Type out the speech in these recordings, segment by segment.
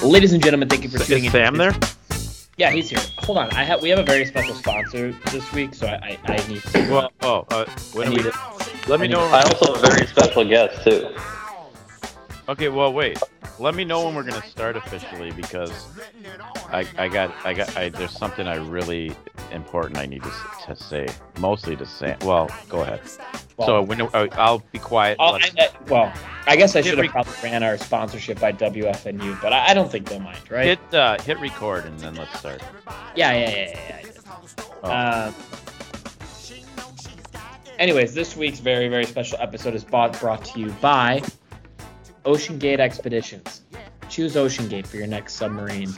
Ladies and gentlemen, thank you for tuning in. Is Sam there? Yeah, he's here. Hold on, we have a very special sponsor this week, so I need to. Let me know. I also have a very special guest too. Okay, well, wait. Let me know when we're gonna start officially because there's something I really important I need to say. Mostly to Sam. Well, go ahead. Well, so I'll be quiet. I guess I should have probably ran our sponsorship by WFNU, but I don't think they'll mind, right? Hit record and then let's start. Yeah. Anyways, this week's very, very special episode is brought to you by Ocean Gate Expeditions. Choose Ocean Gate for your next submarine.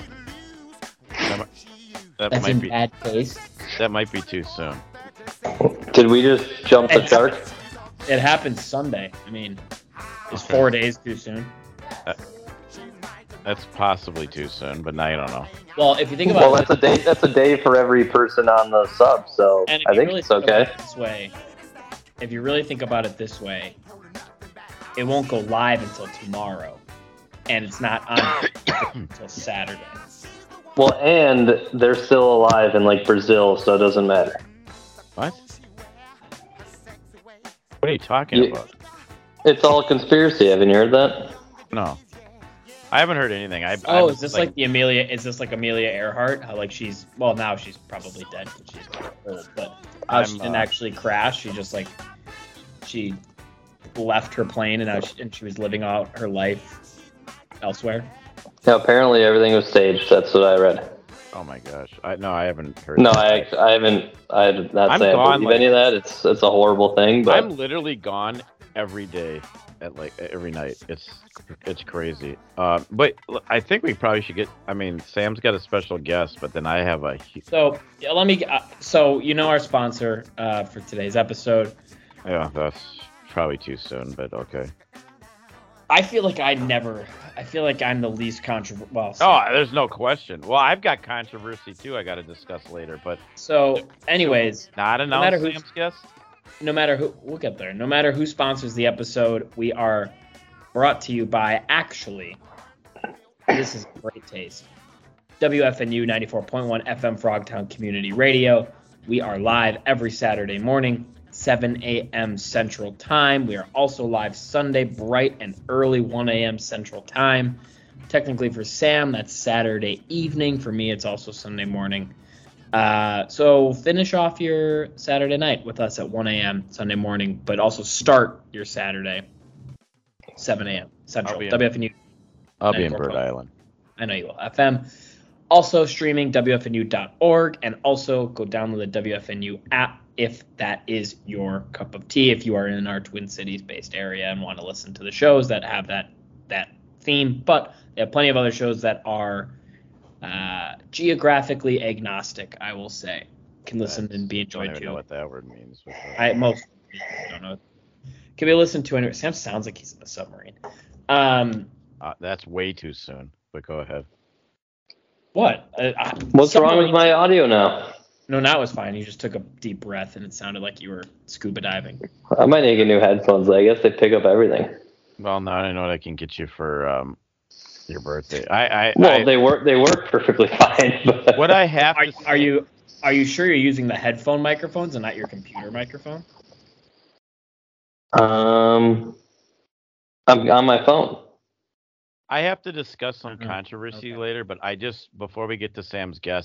That's in bad taste. That might be too soon. Did we just jump the shark? It happened Sunday. I mean, it's 4 days too soon. That's possibly too soon, but now you don't know. Well, if you think about it, that's a day for every person on the sub, so I think it's okay. If you really think about it this way, it won't go live until tomorrow, and it's not on until Saturday. Well, and they're still alive in like Brazil, so it doesn't matter. What? What are you talking about? It's all a conspiracy. Haven't you heard that? No. I haven't heard anything. Is this like the Amelia? Is this like Amelia Earhart? How now she's probably dead because she's old. But she didn't actually crash. She just she left her plane and she was living out her life elsewhere. No, apparently everything was staged. That's what I read. Oh my gosh! I haven't heard. No, I haven't. I did not say I believe any of that. It's a horrible thing. But I'm literally gone every day at every night. It's crazy. But I think we probably should get. I mean, Sam's got a special guest, but then I have a. So let me. So our sponsor for today's episode. Yeah, that's probably too soon, but okay. I feel like I'm the least controversial. Well, there's no question. Well, I've got controversy too. I got to discuss later, but anyways, not announce Sam's guest. No matter who, we'll get there. No matter who sponsors the episode, we are brought to you by. Actually, this is great taste. WFNU 94.1 FM Frogtown Community Radio. We are live every Saturday morning. 7 a.m. Central Time. We are also live Sunday, bright and early, 1 a.m. Central Time. Technically for Sam, that's Saturday evening. For me, it's also Sunday morning. So finish off your Saturday night with us at 1 a.m. Sunday morning, but also start your Saturday, 7 a.m. Central. WFNU. I'll be in Bird Island. I know you will. FM. Also streaming WFNU.org, and also go download the WFNU app if that is your cup of tea, if you are in our Twin Cities-based area and want to listen to the shows that have that theme. But they have plenty of other shows that are geographically agnostic, I will say. Can listen and be enjoyed too. I don't even know what that word means. Most don't know. Can be listened to anywhere. Sam sounds like he's in a submarine. That's way too soon, but go ahead. What? What's wrong with my audio now? No, now it was fine. You just took a deep breath, and it sounded like you were scuba diving. I might need to get new headphones. I guess they pick up everything. Well, now I know what I can get you for your birthday. They work perfectly fine. But what I have are you sure you're using the headphone microphones and not your computer microphone? I'm on my phone. I have to discuss some controversy later, but before we get to Sam's guest,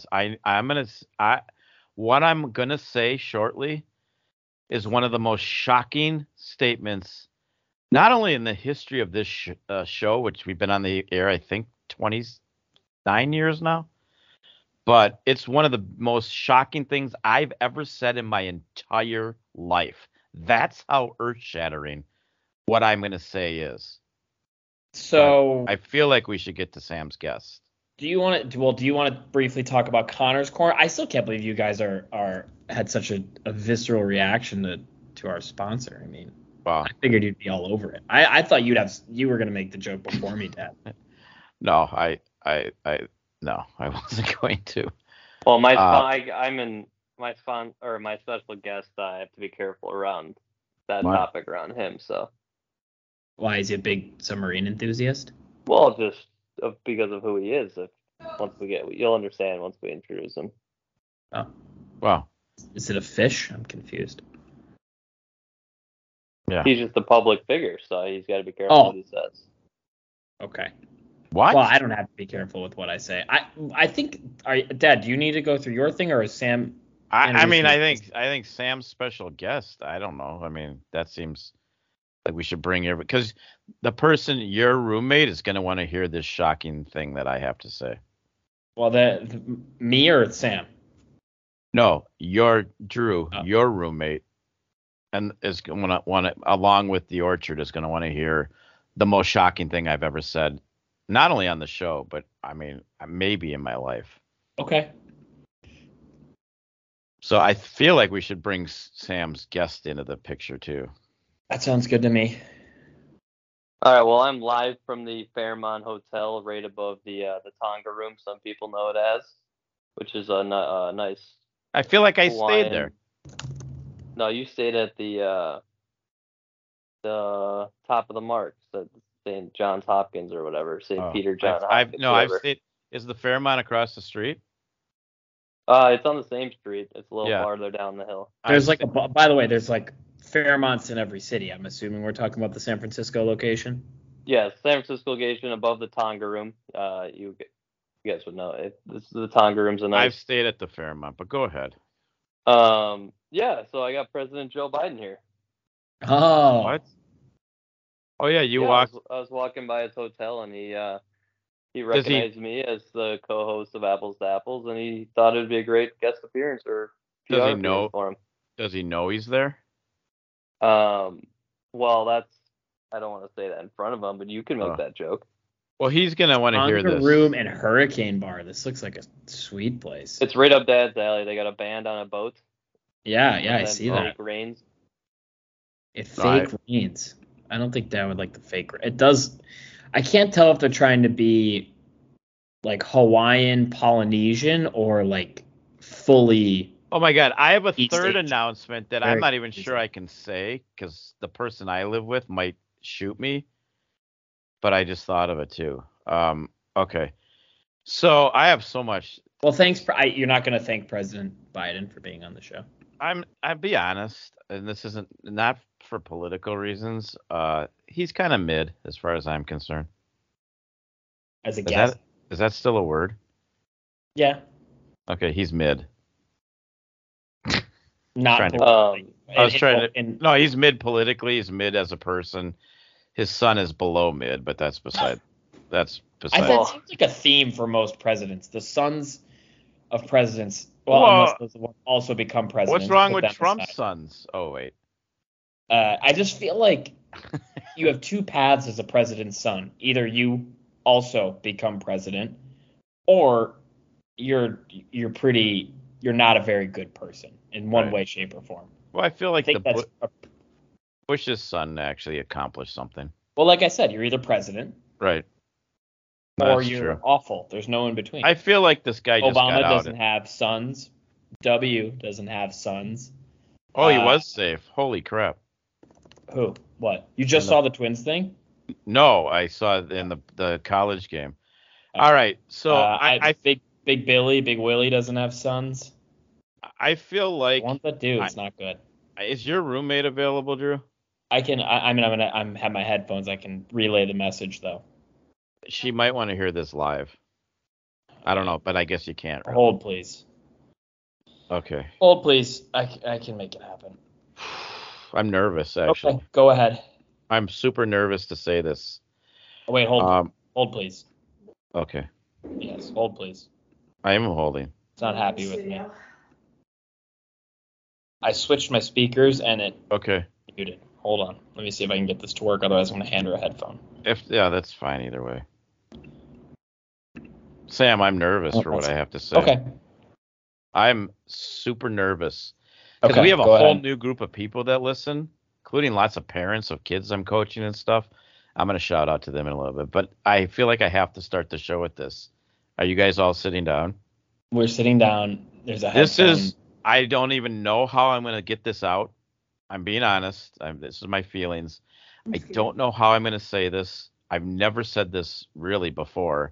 what I'm gonna say shortly is one of the most shocking statements, not only in the history of this show, which we've been on the air, I think 29 years now, but it's one of the most shocking things I've ever said in my entire life. That's how earth-shattering what I'm gonna say is. So I feel like we should get to Sam's guest. Do you want to briefly talk about Connor's Corner? I still can't believe you guys had such a visceral reaction to our sponsor. I mean, wow. I figured you'd be all over it. I thought you were going to make the joke before me, Dad. No, I wasn't going to. Well, my special guest, I have to be careful around that topic around him. So. Why, is he a big submarine enthusiast? Well, just because of who he is. You'll understand once we introduce him. Oh, Wow. is it a fish? I'm confused. Yeah. He's just a public figure, so he's got to be careful what he says. Okay. What? Well, I don't have to be careful with what I say. I think, Dad, do you need to go through your thing, or is Sam? I think Sam's special guest. I don't know. I mean, that seems like we should bring because the person, your roommate, is going to want to hear this shocking thing that I have to say. Well, me or Sam? No, Drew, your roommate, and is going to want to, along with the Orchard, is going to want to hear the most shocking thing I've ever said, not only on the show, but I mean, maybe in my life. Okay. So I feel like we should bring Sam's guest into the picture too. That sounds good to me. All right. Well, I'm live from the Fairmont Hotel, right above the Tonga Room. Some people know it as, which is a nice. I feel like I Hawaiian. stayed there. No, you stayed at the top of the marks, at St. Johns Hopkins or whatever, St. Peter John Hopkins. I've stayed. Is the Fairmont across the street? It's on the same street. It's a little farther down the hill. There's by the way, there's like Fairmonts in every city. I'm assuming we're talking about the San Francisco location. Yes, San Francisco location above the Tonga Room. You guys would know it. The Tonga Room's a nice. I've stayed at the Fairmont, but go ahead. Yeah. So I got President Joe Biden here. Oh. What? Oh yeah, walked. I was walking by his hotel, and he recognized me as the co-host of Apples to Apples, and he thought it would be a great guest appearance or PR appearance for him. Does he know he's there? Well, I don't want to say that in front of him, but you can make that joke. Well, he's gonna want to hear this. Room and Hurricane Bar. This looks like a sweet place. It's right up Dad's alley. They got a band on a boat. Yeah, I see that. Fake rains. It fake rains. I don't think Dad would like the fake. It does. I can't tell if they're trying to be like Hawaiian, Polynesian, or like fully. Oh my God! I have a East third Asian. announcement that I'm not even sure I can say because the person I live with might shoot me. But I just thought of it too. Okay. So I have so much. Well, thanks. You're not going to thank President Biden for being on the show. I'll be honest, and this isn't not for political reasons. He's kind of mid as far as I'm concerned. As a guest. Is that still a word? Yeah. Okay, he's mid. Not. No, he's mid politically. He's mid as a person. His son is below mid, but that's beside. That seems like a theme for most presidents. The sons of presidents. Well, unless those will also become presidents. What's wrong with Trump's sons? Oh wait. I just feel like you have two paths as a president's son. Either you also become president, or you're not a very good person in one way, shape, or form. Well, I feel like Bush's son actually accomplished something. Well, like I said, you're either president, right, or you're awful. There's no in between. I feel like this guy just got out. Obama doesn't have sons. W doesn't have sons. Oh, he was safe. Holy crap. Who? What? You just saw the Twins thing? No, I saw it in the college game. All right, so Big Willie doesn't have sons. I feel like the ones that do, it's not good. Is your roommate available, Drew? I can. I have my headphones. I can relay the message though. She might want to hear this live. I don't know, but I guess you can't. Really. Hold, please. Okay. Hold, please. I can make it happen. I'm nervous, actually. Okay, go ahead. I'm super nervous to say this. Oh, wait, hold. Hold, please. Okay. Yes, hold, please. I am holding. It's not happy with me. I switched my speakers and it muted. Hold on. Let me see if I can get this to work. Otherwise, I'm going to hand her a headphone. That's fine either way. Sam, I'm nervous for what I have to say. Okay. I'm super nervous. Because we have a whole new group of people that listen, including lots of parents of kids I'm coaching and stuff. I'm going to shout out to them in a little bit. But I feel like I have to start the show with this. Are you guys all sitting down? We're sitting down. There's a headphone. I don't even know how I'm going to get this out. I'm being honest. This is my feelings. I don't know how I'm going to say this. I've never said this really before.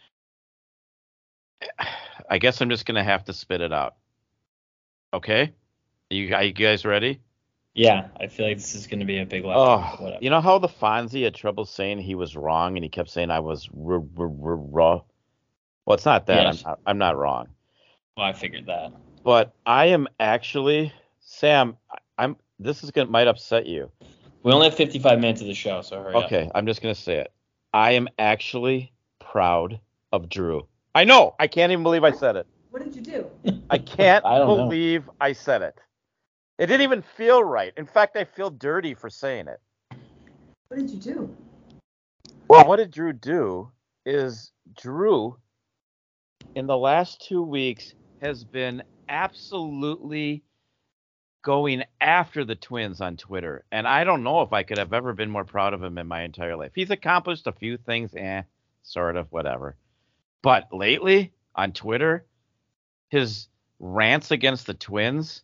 I guess I'm just going to have to spit it out. Okay? Are you guys ready? Yeah, I feel like this is going to be a big left. Oh, you know how the Fonzie had trouble saying he was wrong, and he kept saying I was raw. Well, it's not that. Yes. I'm not wrong. Well, I figured that. But I am actually, Sam. This might upset you. We only have 55 minutes of the show, so hurry up. Okay, I'm just gonna say it. I am actually proud of Drew. I know. I can't even believe I said it. What did you do? I can't I don't believe I said it. It didn't even feel right. In fact, I feel dirty for saying it. What did you do? Well, what did Drew do is Drew, in the last 2 weeks, has been absolutely going after the Twins on Twitter. And I don't know if I could have ever been more proud of him in my entire life. He's accomplished a few things, sort of, whatever. But lately, on Twitter, his rants against the Twins,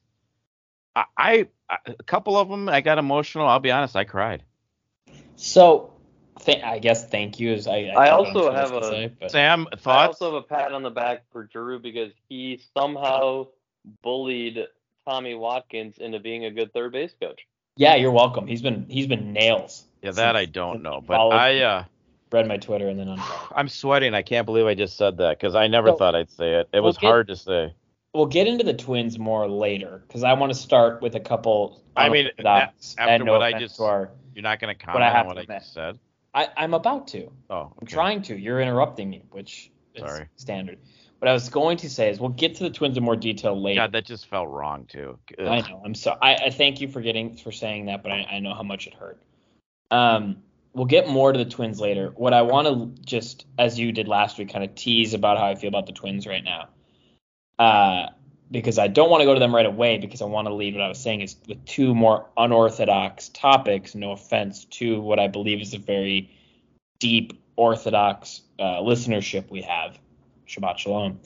a couple of them, I got emotional. I'll be honest, I cried. So, I guess thank you. I also have Sam, thoughts? I also have a pat on the back for Drew because he somehow bullied Tommy Watkins into being a good third base coach. Yeah, you're welcome. He's been nails. Yeah, that I don't know, but I read my Twitter and then unfollowed. I'm sweating. I can't believe I just said that because I never thought I'd say it. It was hard to say. We'll get into the Twins more later because I want to start with a couple. After what I just, you're not going to comment on what I just said. I'm about to. Oh, okay. I'm trying to. You're interrupting me, which is standard. What I was going to say is we'll get to the Twins in more detail later. God, that just felt wrong too. Ugh. I know. I'm sorry. I thank you for saying that, but I know how much it hurt. We'll get more to the Twins later. What I want to just, as you did last week, kind of tease about how I feel about the Twins right now. Because I don't want to go to them right away because I want to leave what I was saying is with two more unorthodox topics, no offense to what I believe is a very deep orthodox listenership we have. Shabbat Shalom.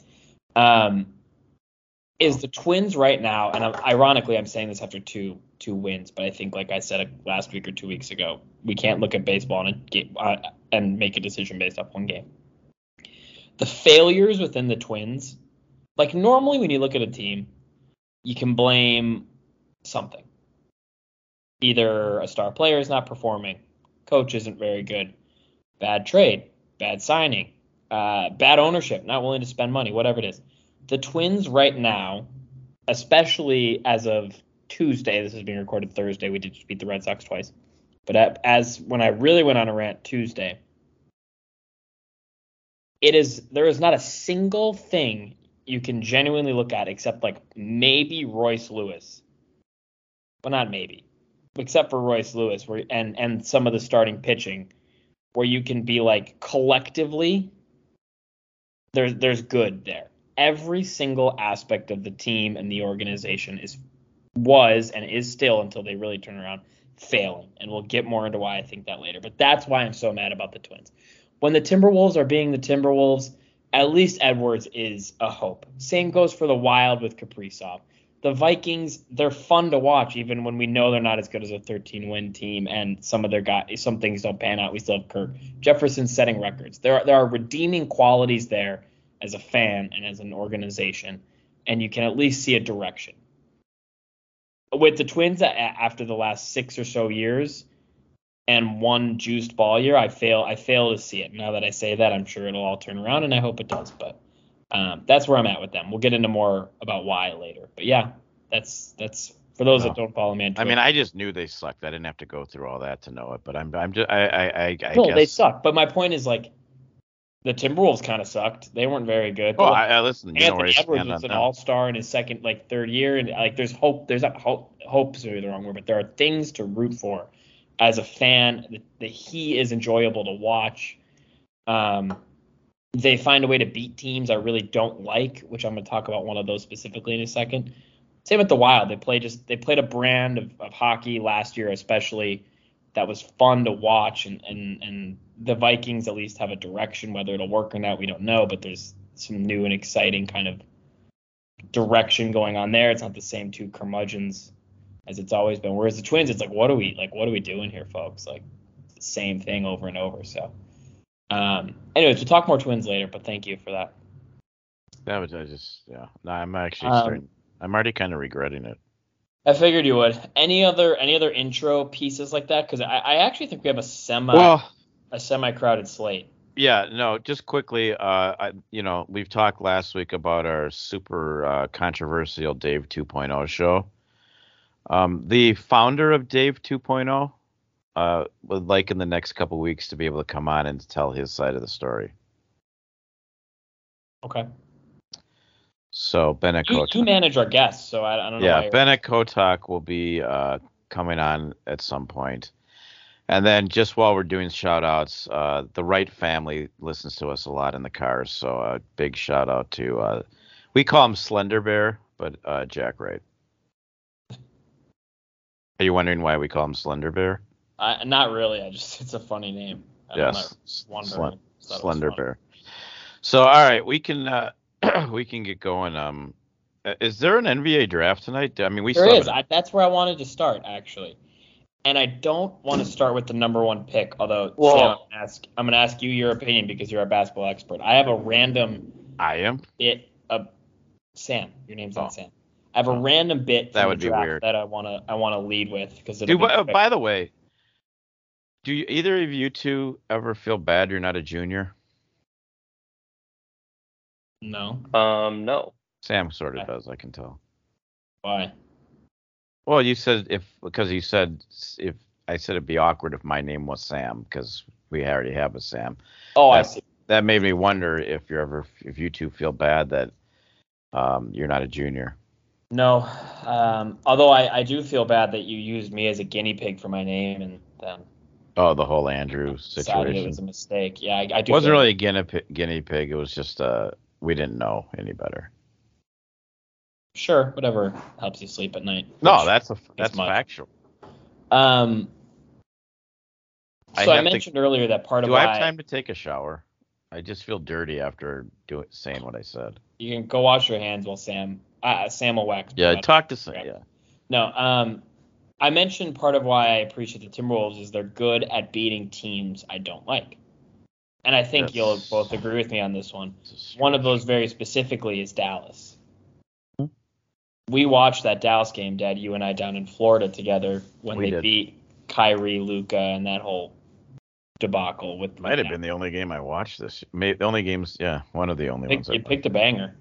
Is the Twins right now, and ironically I'm saying this after two wins, but I think like I said last week or 2 weeks ago, we can't look at baseball and make a decision based off one game. The failures within the Twins, like normally when you look at a team, you can blame something. Either a star player is not performing, coach isn't very good, bad trade, bad signing, bad ownership, not willing to spend money, whatever it is. The Twins right now, especially as of Tuesday, this is being recorded Thursday, we did just beat the Red Sox twice, but as when I really went on a rant Tuesday, there is not a single thing you can genuinely look at except like maybe Royce Lewis. Well, not maybe, except for Royce Lewis and some of the starting pitching where you can be like collectively there's good there. Every single aspect of the team and the organization was and is still, until they really turn around, failing. And we'll get more into why I think that later. But that's why I'm so mad about the Twins. When the Timberwolves are being the Timberwolves, at least Edwards is a hope. Same goes for the Wild with Kaprizov. The Vikings, they're fun to watch, even when we know they're not as good as a 13-win team, and some things don't pan out. We still have Kirk Jefferson setting records. There are redeeming qualities there as a fan and as an organization, and you can at least see a direction. With the Twins, after the last 6 or so years and one juiced ball year, I fail to see it. Now that I say that, I'm sure it'll all turn around, and I hope it does. But that's where I'm at with them. We'll get into more about why later. But yeah, that's for those that don't follow me on Twitter. I mean, I just knew they sucked. I didn't have to go through all that to know it. But I guess they suck. But my point is like the Timberwolves kind of sucked. They weren't very good. Oh, listen. Anthony Edwards was an all-star in his third year, and like there's hope. There's not hope. Hope's really the wrong word, but there are things to root for as a fan. That he is enjoyable to watch. They find a way to beat teams I really don't like, which I'm going to talk about one of those specifically in a second. Same with the Wild. They played a brand of hockey last year, especially that was fun to watch, and the Vikings at least have a direction. Whether it'll work or not, we don't know, but there's some new and exciting kind of direction going on there. It's not the same two curmudgeons as it's always been. Whereas the Twins, it's like, what are we doing here, folks? Like, same thing over and over. So, anyways, we'll talk more Twins later. But thank you for that. That was No, I'm actually I'm already kind of regretting it. I figured you would. Any other intro pieces like that? Because I actually think we have a semi-crowded slate. Yeah, no, just quickly, we've talked last week about our super controversial Dave 2.0 show. The founder of Dave 2.0 would like in the next couple weeks to be able to come on and tell his side of the story. Okay. So Bennett Kotak. You manage our guests, so I don't know. Yeah, Bennett Kotak will be coming on at some point. And then just while we're doing shout-outs, the Wright family listens to us a lot in the cars, so a big shout-out to, we call him Slender Bear, but Jack Wright. Are you wondering why we call him Slender Bear? Not really. It's a funny name. Yes, Slender Bear. So, all right, we can get going. Is there an NBA draft tonight? I mean, there is. That's where I wanted to start, actually. And I don't want to start with the number one pick, although Sam, I'm going to ask you your opinion because you're a basketball expert. I have a random. I am. Sam, your name's not Sam. I have a random bit that would be weird that I want to lead with because by the way, do either of you two ever feel bad you're not a junior? No. No. Sam sort of does, I can tell. Why? Well, you said if I said it'd be awkward if my name was Sam because we already have a Sam. Oh, I see. That made me wonder if you two feel bad that you're not a junior. No, although I do feel bad that you used me as a guinea pig for my name and then. Oh, the whole Andrew situation. It was a mistake. Yeah, I do. It wasn't really a guinea pig. It was just we didn't know any better. Sure, whatever helps you sleep at night. No, that's factual. So I mentioned earlier that part of why. Do I have time to take a shower? I just feel dirty after saying what I said. You can go wash your hands while Sam will wax. Yeah, talk to Sam. Yeah. No, I mentioned part of why I appreciate the Timberwolves is they're good at beating teams I don't like. And I think you'll both agree with me on this one. One of those very specifically is Dallas. We watched that Dallas game, Dad, you and I down in Florida together when they beat Kyrie, Luka, and that whole debacle with. Might have been the only game I watched this. The only games, one of the only ones. You picked a banger.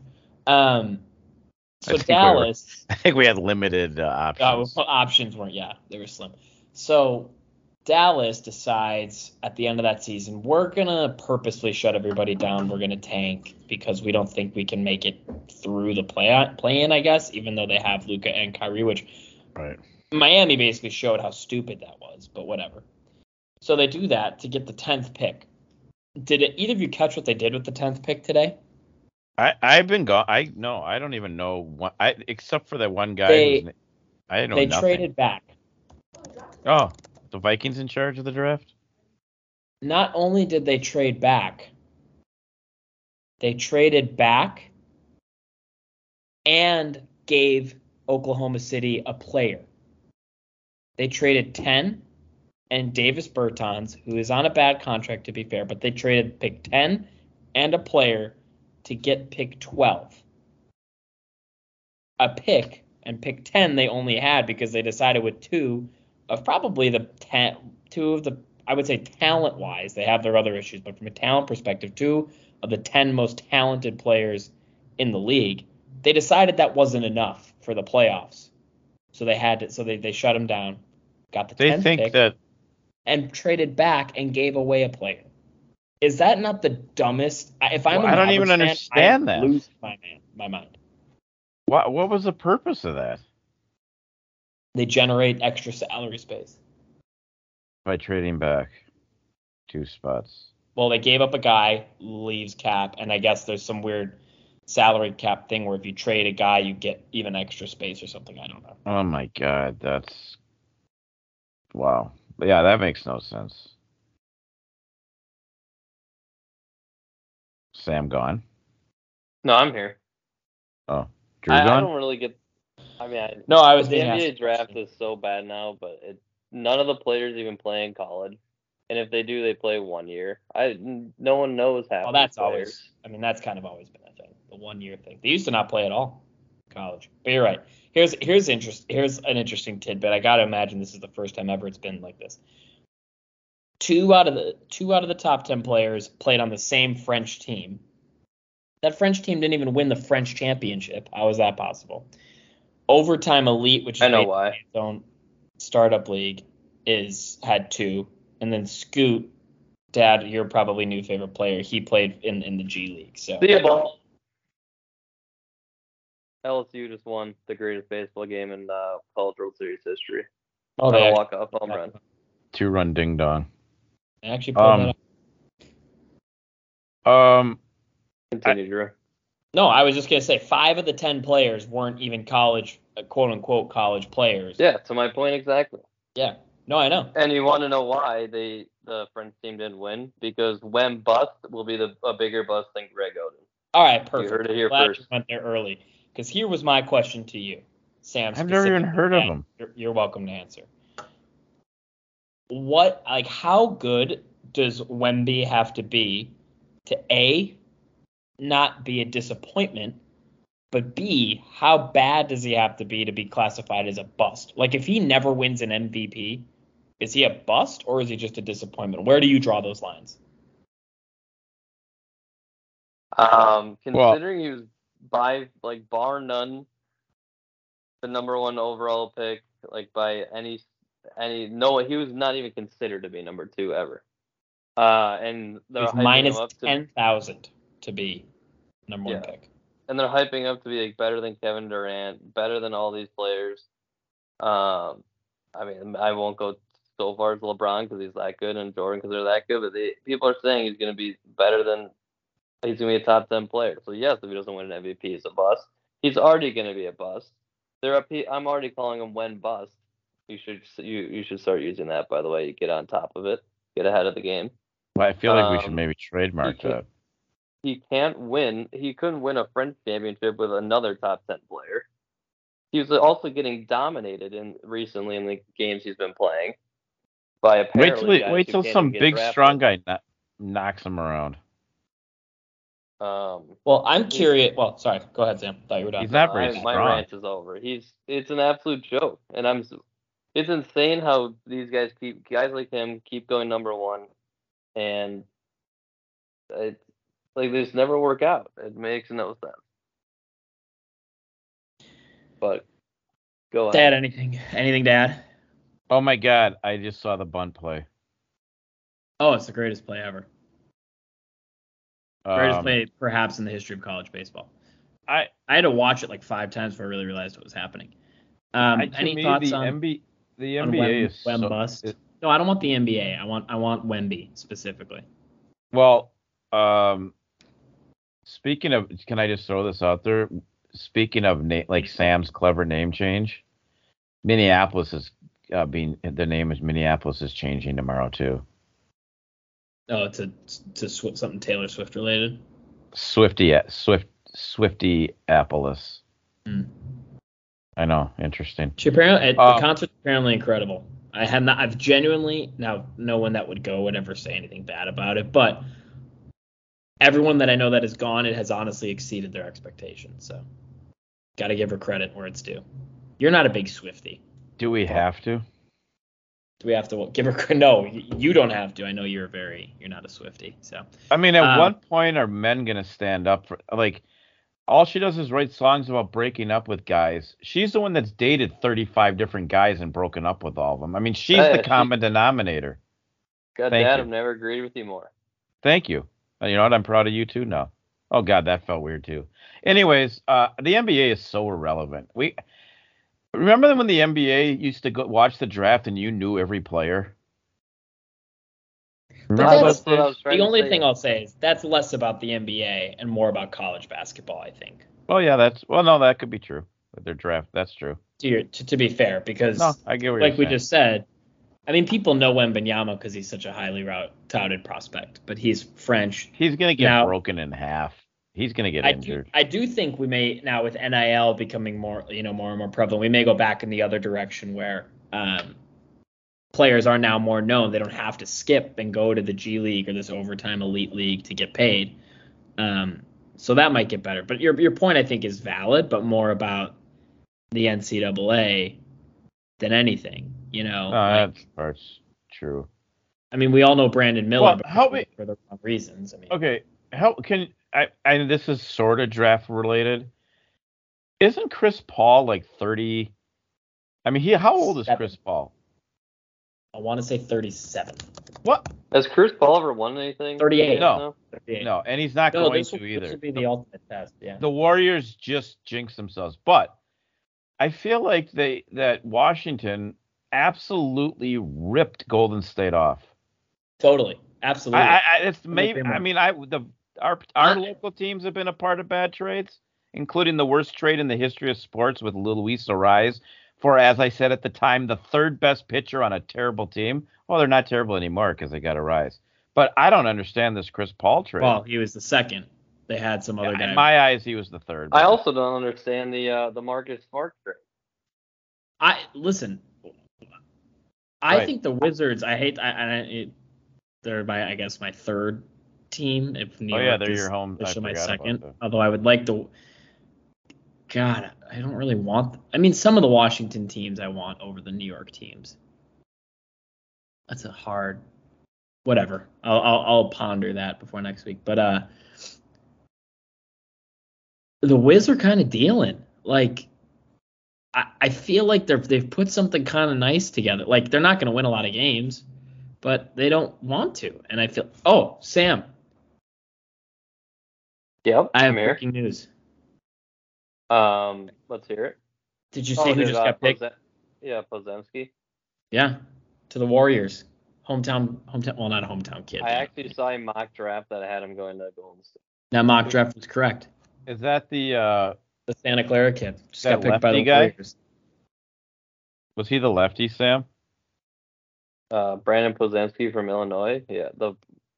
So Dallas. I think we had limited options. Options weren't. Yeah, they were slim. So Dallas decides at the end of that season, we're gonna purposely shut everybody down. We're gonna tank because we don't think we can make it through the play-in, I guess, even though they have Luka and Kyrie, which Miami basically showed how stupid that was, but whatever. So they do that to get the 10th pick. Did either of you catch what they did with the 10th pick today? I've been gone. I don't even know what. Except for that one guy. I know nothing. They traded back. Oh, the Vikings in charge of the draft? Not only did they trade back, they traded back and gave Oklahoma City a player. They traded 10 and Davis Bertans, who is on a bad contract to be fair, but they traded pick 10 and a player to get pick 12. A pick, and pick 10 they only had because they decided with two of probably I would say talent-wise, they have their other issues, but from a talent perspective, 2 of the 10 most talented players in the league, they decided that wasn't enough for the playoffs. So they shut him down, got the 10th pick, and traded back and gave away a player. Is that not the dumbest? I don't even understand that. Lose my mind. What was the purpose of that? They generate extra salary space by trading back 2 spots. Well, they gave up a guy, leaves cap, and I guess there's some weird salary cap thing where if you trade a guy, you get even extra space or something. I don't know. Oh my God, that's wow. Yeah, that makes no sense. Sam gone? No, I'm here. Oh, Drew gone? I don't really get. I mean, I was the NBA draft is so bad now, but none of the players even play in college. And if they do, they play 1 year. No one knows half. Well, that's always. I mean, that's kind of always been a thing. The 1 year thing. They used to not play at all in college. But you're right. Here's an interesting tidbit. I gotta imagine this is the first time ever it's been like this. Two out of the top 10 players played on the same French team. That French team didn't even win the French championship. How is that possible? Overtime Elite, which is its own startup league, had 2. And then Scoot, Dad, your probably new favorite player, he played in the G League. So LSU just won the greatest baseball game in College World Series history. Oh, they walk-off home run. 2-run ding dong. They actually pulled that up. Continue, Drew. No, I was just gonna say 5 of the 10 players weren't even college, quote unquote, college players. Yeah, to my point exactly. Yeah. No, I know. And you want to know why the French team didn't win? Because when bust will be a bigger bust than Greg Oden. All right, perfect. You heard it here Glad first. You went there early. Because here was my question to you, Sam. I've never even heard of him. You're welcome to answer. How good does Wemby have to be to A, not be a disappointment, but B, how bad does he have to be classified as a bust? Like, if he never wins an MVP, is he a bust or is he just a disappointment? Where do you draw those lines? Considering he was bar none, the number 1 overall pick, by any he was not even considered to be number 2 ever. And they're minus 10,000 to be number 1 pick. And they're hyping up to be better than Kevin Durant, better than all these players. I mean, I won't go so far as LeBron because he's that good and Jordan because they're that good, but people are saying he's going to be better than. He's going to be a top 10 player. So, yes, if he doesn't win an MVP, he's a bust. He's already going to be a bust. I'm already calling him when bust. You should start using that, by the way. You get on top of it. Get ahead of the game. Well, I feel like we should maybe trademark that. He can't win. He couldn't win a French championship with another top 10 player. He was also getting dominated recently in the games he's been playing by apparently wait till some big strong guy knocks him around. Well, I'm curious. Well, sorry. Go ahead, Sam. Thought you were done. He's not very strong. My rant is over. It's an absolute joke, and it's insane how these guys like him keep going number 1, and it's they just never work out. It makes no sense. But go ahead. Dad, anything to add? Oh my God! I just saw the bunt play. Oh, it's the greatest play ever. Greatest play perhaps in the history of college baseball. I had to watch it 5 times before I really realized what was happening. Any thoughts on the NBA is Wem bust? No, I don't want the NBA. I want Wemby specifically. Well, speaking of, can I just throw this out there? Speaking of Sam's clever name change, Minneapolis is the name is Minneapolis is changing tomorrow too. Oh, to something Taylor Swift related. Swifty-Appolis. Mm. I know, interesting. She apparently the concert's apparently incredible. I've genuinely, now no one that would go would ever say anything bad about it, but everyone that I know that has gone, it has honestly exceeded their expectations. So, got to give her credit where it's due. You're not a big Swiftie. Do we have to? Do we have to give her? No, you don't have to. I know you're not a Swiftie. So I mean, at what point are men gonna stand up for all she does is write songs about breaking up with guys. She's the one that's dated 35 different guys and broken up with all of them. I mean, she's the common denominator. God, Dad, I've never agreed with you more. Thank you. You know what? I'm proud of you too now. Oh God, that felt weird too. Anyways, the NBA is so irrelevant. Remember when the NBA used to go watch the draft and you knew every player? The only thing I'll say is that's less about the NBA and more about college basketball, I think. Well, yeah, that could be true. With their draft, that's true. To be fair, because I get what you're saying. We just said, I mean, people know Wembanyama because he's such a highly touted prospect, but he's French. He's going to get broken in half. He's going to get injured. I do think we may now, with NIL becoming more and more prevalent, we may go back in the other direction where players are now more known. They don't have to skip and go to the G League or this overtime elite league to get paid. So that might get better. But your point, I think, is valid, but more about the NCAA than anything. That part's true. I mean, we all know Brandon Miller, Well, but help me. for the wrong reasons. I mean, Okay, I this is sort of draft related. Isn't Chris Paul like 30? I mean, how old is Chris Paul? I want to say 37. What? Has Chris Paul ever won anything? 38. No. 38. No, and he's not going to either. This would be the ultimate test. Yeah. The Warriors just jinxed themselves, but I feel like that Washington absolutely ripped Golden State off. Totally. Absolutely. It's maybe. I mean, our local teams have been a part of bad trades, including the worst trade in the history of sports with Luis Ariz for, as I said at the time, the third best pitcher on a terrible team. Well, they're not terrible anymore because they got Ariz. But I don't understand this Chris Paul trade. Well, he was the second. They had some other guy. In my eyes, he was the third. I also don't understand the Marcus Smart trade. I Right. think the Wizards. They're I guess my third team. If New York they're is your home. I officially my forgot about second. that. Although I would like to. God, I don't really want. I mean, some of the Washington teams I want over the New York teams. That's a hard. Whatever. I'll ponder that before next week. But the Wiz are kind of dealing. Like, I feel like they've put something kind of nice together. Like, they're not going to win a lot of games, but they don't want to. And I feel. Oh, Sam. Yep. I have I'm here. breaking news. Let's hear it. Did you see who just got picked? Pozemski. Yeah, to the Warriors. Hometown. Well, not a hometown kid. I actually saw a mock draft that had him going to Golden State. That mock draft was correct. Is that the Santa Clara kid just that got picked by the lefty guy? Warriors. was he the lefty, Sam? Brandon Pozemski from Illinois. Yeah, the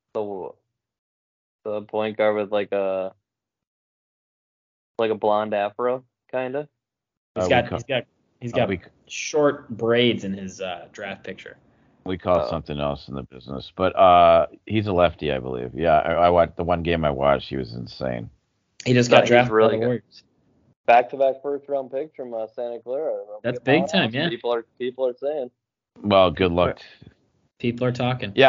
point guard with like a blonde afro, kind of. He's got short braids in his draft picture. We call it something else in the business, but he's a lefty, I believe. Yeah, I watched the one game I watched. He was insane. He just got drafted really by the good. Warriors. Back-to-back first-round picks from Santa Clara. That's big time, yeah. People are saying. Well, good luck. People are talking. Yeah,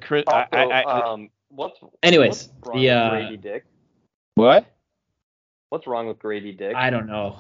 Anyways, what's wrong with Grady Dick? What? What's wrong with Grady Dick? I don't know.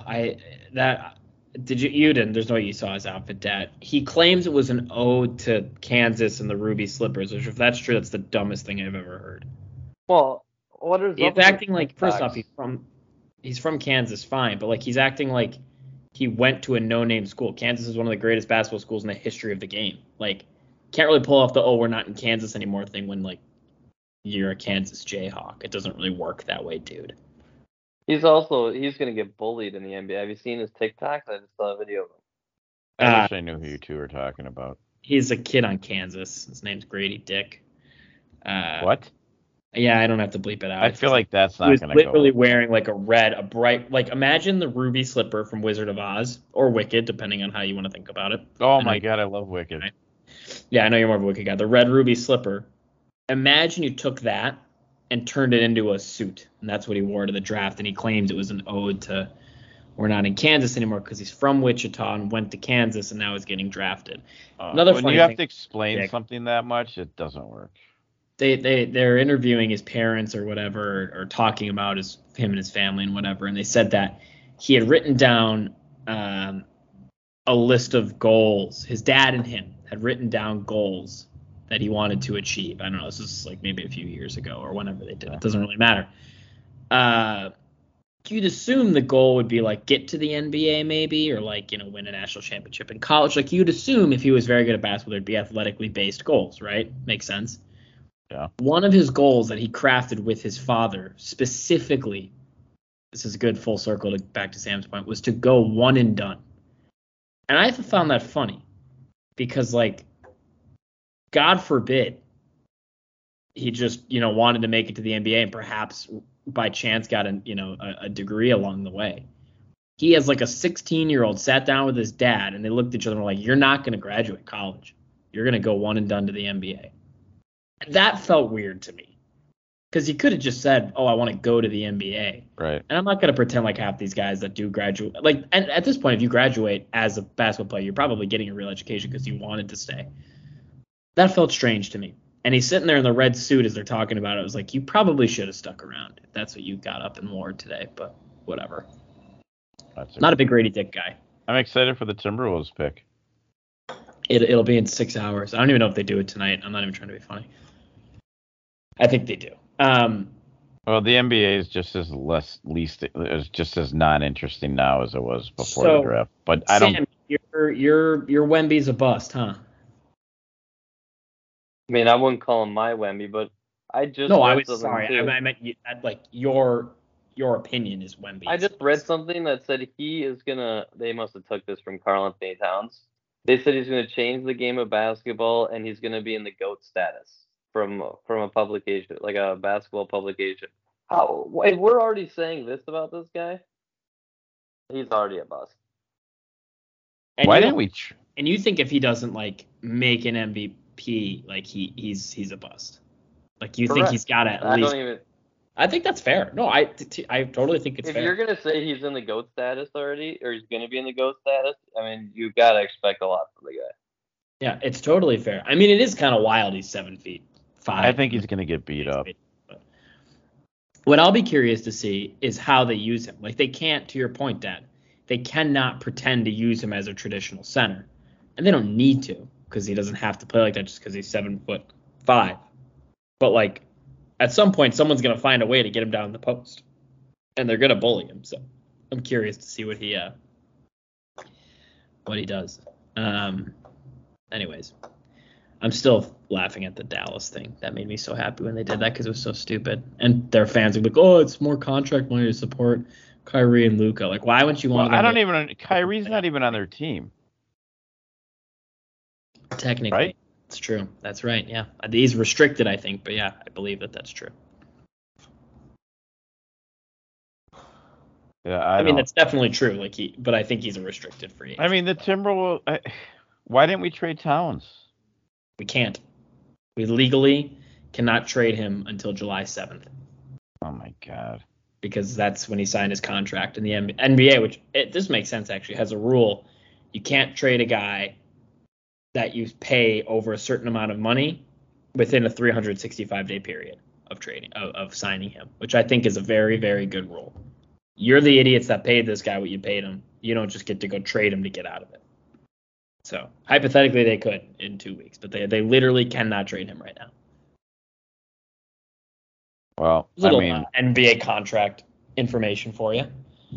You didn't. There's no way you saw his outfit, Dad. He claims it was an ode to Kansas and the Ruby Slippers, which if that's true, that's the dumbest thing I've ever heard. Well, what is He's acting like, first off, he's from Kansas, fine, but like he's acting like he went to a no-name school. Kansas is one of the greatest basketball schools in the history of the game. Like, can't really pull off the we're not in Kansas anymore thing when like you're a Kansas Jayhawk. It doesn't really work that way, dude. He's gonna get bullied in the NBA. Have you seen his TikToks? I just saw a video of him. I wish I knew who you two were talking about. He's a kid on Kansas. His name's Grady Dick. What? Yeah, I don't have to bleep it out. I feel like that's not going to go. He was literally wearing like a bright, like imagine the ruby slipper from Wizard of Oz or Wicked, depending on how you want to think about it. Oh my God, I love Wicked. Yeah, I know you're more of a Wicked guy. The red ruby slipper. Imagine you took that and turned it into a suit, and that's what he wore to the draft. And he claims it was an ode to we're not in Kansas anymore because he's from Wichita and went to Kansas and now is getting drafted. When you have to explain something that much, it doesn't work. They're interviewing his parents or whatever, or talking about him and his family and whatever, and they said that he had written down a list of goals. His dad and him had written down goals that he wanted to achieve. I don't know, this is like maybe a few years ago or whenever they did. It doesn't really matter. You'd assume the goal would be like get to the NBA maybe, or like, win a national championship in college. Like you'd assume if he was very good at basketball, there'd be athletically based goals, right? Makes sense. Yeah. One of his goals that he crafted with his father specifically, this is a good full circle back to Sam's point, was to go one and done. And I found that funny because, like, God forbid he just, wanted to make it to the NBA and perhaps by chance got a degree along the way. He, as like a 16-year-old, sat down with his dad and they looked at each other and were like, you're not going to graduate college. You're going to go one and done to the NBA. That felt weird to me because he could have just said, oh, I want to go to the NBA. Right. And I'm not going to pretend like half these guys that do graduate. Like, and at this point, if you graduate as a basketball player, you're probably getting a real education because you wanted to stay. That felt strange to me. And he's sitting there in the red suit as they're talking about it. I was like, you probably should have stuck around if that's what you got up and wore today. But whatever. Not a big Grady Dick guy. I'm excited for the Timberwolves pick. It'll be in 6 hours. I don't even know if they do it tonight. I'm not even trying to be funny. I think they do. Well, the NBA is just as just as non-interesting now as it was before the draft. But I Sam, don't. Your Wemby's a bust, huh? I mean, I wouldn't call him my Wemby, but I just No, I read was something sorry. too. I meant like your opinion is Wemby. I just read something that said he is gonna. They must have took this from Karl Anthony Towns. They said he's gonna change the game of basketball and he's gonna be in the GOAT status from a publication, like a basketball publication. How? If we're already saying this about this guy, he's already a bust. And Why you didn't don't- we? And you think if he doesn't like make an MVP, like he's a bust. Like you think Correct. he's got to at I least. don't even. I think that's fair. No, I totally think it's If fair. you're gonna say he's in the GOAT status already, or he's gonna be in the GOAT status, I mean, you gotta expect a lot from the guy. Yeah, it's totally fair. I mean, it is kind of wild. He's 7'5". I think he's gonna get beat up. But what I'll be curious to see is how they use him. Like they can't, to your point, Dad, they cannot pretend to use him as a traditional center, and they don't need to because he doesn't have to play like that just because he's 7'5". But like at some point, someone's gonna find a way to get him down in the post, and they're gonna bully him. So I'm curious to see what he does. Anyways, I'm still laughing at the Dallas thing. That made me so happy when they did that because it was so stupid. And their fans would be like, oh, it's more contract money to support Kyrie and Luka. Like, why wouldn't you want Well, them I don't to- even. Kyrie's not even on their team. Technically, Right? it's true. That's right. Yeah, he's restricted, I think. But yeah, I believe that that's true. Yeah, I mean, don't. that's definitely true. But I think he's a restricted free agent. I mean, the Timberwolves. Why didn't we trade Towns? We can't. We legally cannot trade him until July 7th. Oh my God. Because that's when he signed his contract. And the NBA, which this makes sense actually, has a rule: you can't trade a guy that you pay over a certain amount of money within a 365-day period of trading of signing him, which I think is a very, very good rule. You're the idiots that paid this guy what you paid him. You don't just get to go trade him to get out of it. So hypothetically, they could in 2 weeks, but they literally cannot trade him right now. Well, Little I mean, NBA contract information for you.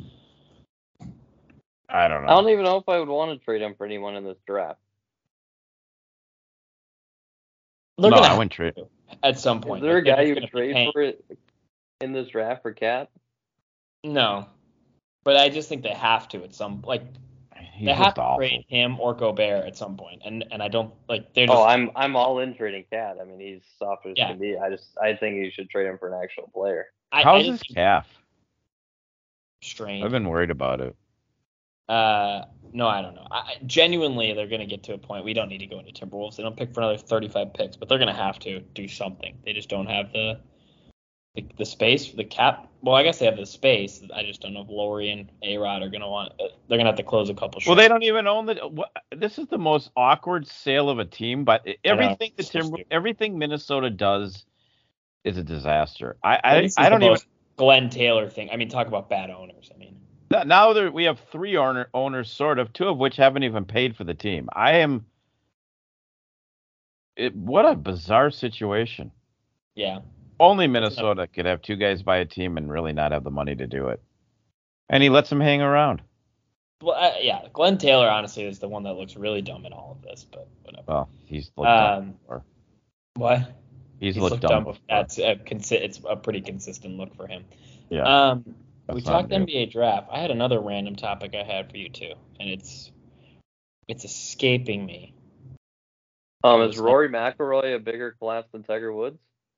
I don't know. I don't even know if I would want to trade him for anyone in this draft. They're No, gonna I have wouldn't trade. to at some point. Is there a They're guy just you gonna would be trade paying- for it in this draft for Cat? No, but I just think they have to at some He's they have just to awful. trade him or Gobert at some point, and I don't like they're just Oh, I'm all in trading Cat. I mean, he's soft as Yeah. can be. I think you should trade him for an actual player. I How's just his calf? strange. I've been worried about it. No, I don't know. Genuinely, they're gonna get to a point. We don't need to go into Timberwolves. They don't pick for another 35 picks, but they're gonna have to do something. They just don't have the space, the cap. Well, I guess they have the space. I just don't know if Laurie and A-Rod are gonna want. They're gonna have to close a couple. Well, they shops. don't even own the. This is the most awkward sale of a team. But everything It's so stupid. everything Minnesota does is a disaster. This I is don't the even. most Glenn Taylor thing. I mean, talk about bad owners. I mean, Now we have three owners, sort of, two of which haven't even paid for the team. What a bizarre situation. yeah. Only Minnesota could have two guys buy a team and really not have the money to do it. And he lets them hang around. Well, yeah. Glenn Taylor, honestly, is the one that looks really dumb in all of this, but whatever. Well, he's looked dumb before. What? He's looked dumb before. That's it's a pretty consistent look for him. Yeah. We That's not talked new. NBA draft. I had another random topic I had for you too, and it's escaping me. Is Rory McIlroy a bigger collapse than Tiger Woods?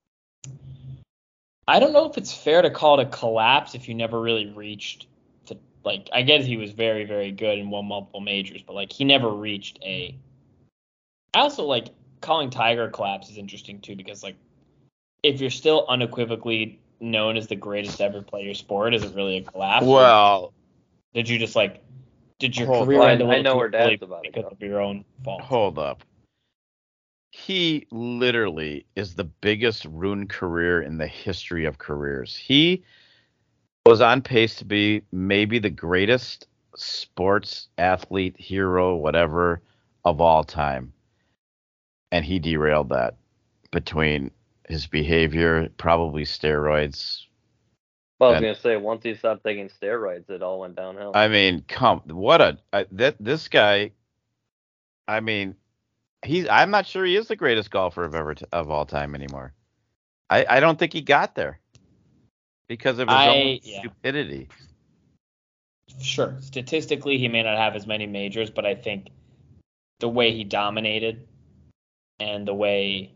I don't know if it's fair to call it a collapse if you never really reached the I guess he was very, very good and won multiple majors, but he never reached a I also like calling Tiger collapse is interesting too because like if you're still unequivocally known as the greatest to ever play your sport, is it really a collapse? Well, did you just like did your Hold career on. end a I little know too where early Dad's about to because go. of your own fault? hold up. He literally is the biggest ruined career in the history of careers. He was on pace to be maybe the greatest sports athlete, hero, whatever, of all time. And he derailed that between his behavior, probably steroids. Well, I was And gonna say once he stopped taking steroids, it all went downhill. I mean, this guy. I mean, I'm not sure he is the greatest golfer of all time anymore. I don't think he got there because of his own stupidity. Sure. Statistically, he may not have as many majors, but I think the way he dominated and the way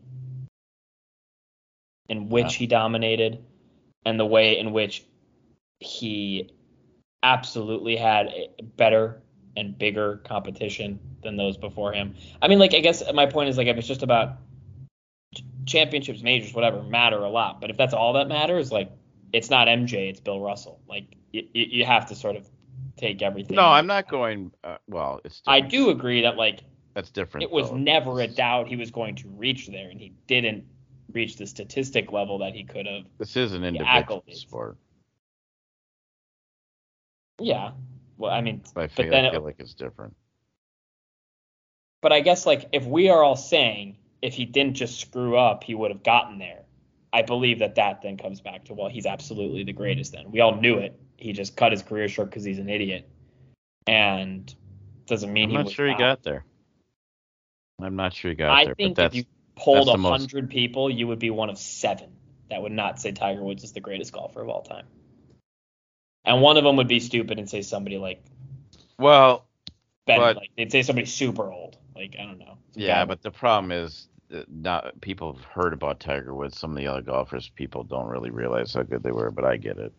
in which he dominated and the way in which he absolutely had a better and bigger competition than those before him. I mean, like, I guess my point is, like, if it's just about championships, majors, whatever, matter a lot. But if that's all that matters, like, it's not MJ, it's Bill Russell. Like, you have to sort of take everything. No, I'm not going. Well, it's different. I do agree that, like, that's different. It was never a doubt he was going to reach there, and he didn't reach the statistic level that he could have. This is an individual sport. Yeah. Well, I mean, I feel like it's different. But I guess, like, if we are all saying if he didn't just screw up, he would have gotten there, I believe that then comes back to, well, he's absolutely the greatest then. We all knew it. He just cut his career short because he's an idiot. And doesn't mean I'm not sure he got there. I'm not sure he got there. I think if you polled 100 people, you would be one of 7 that would not say Tiger Woods is the greatest golfer of all time. And one of them would be stupid and say somebody like, well, like they'd say somebody super old. Like, I don't know. Yeah, but the problem is not people have heard about Tiger Woods. Some of the other golfers, people don't really realize how good they were, but I get it.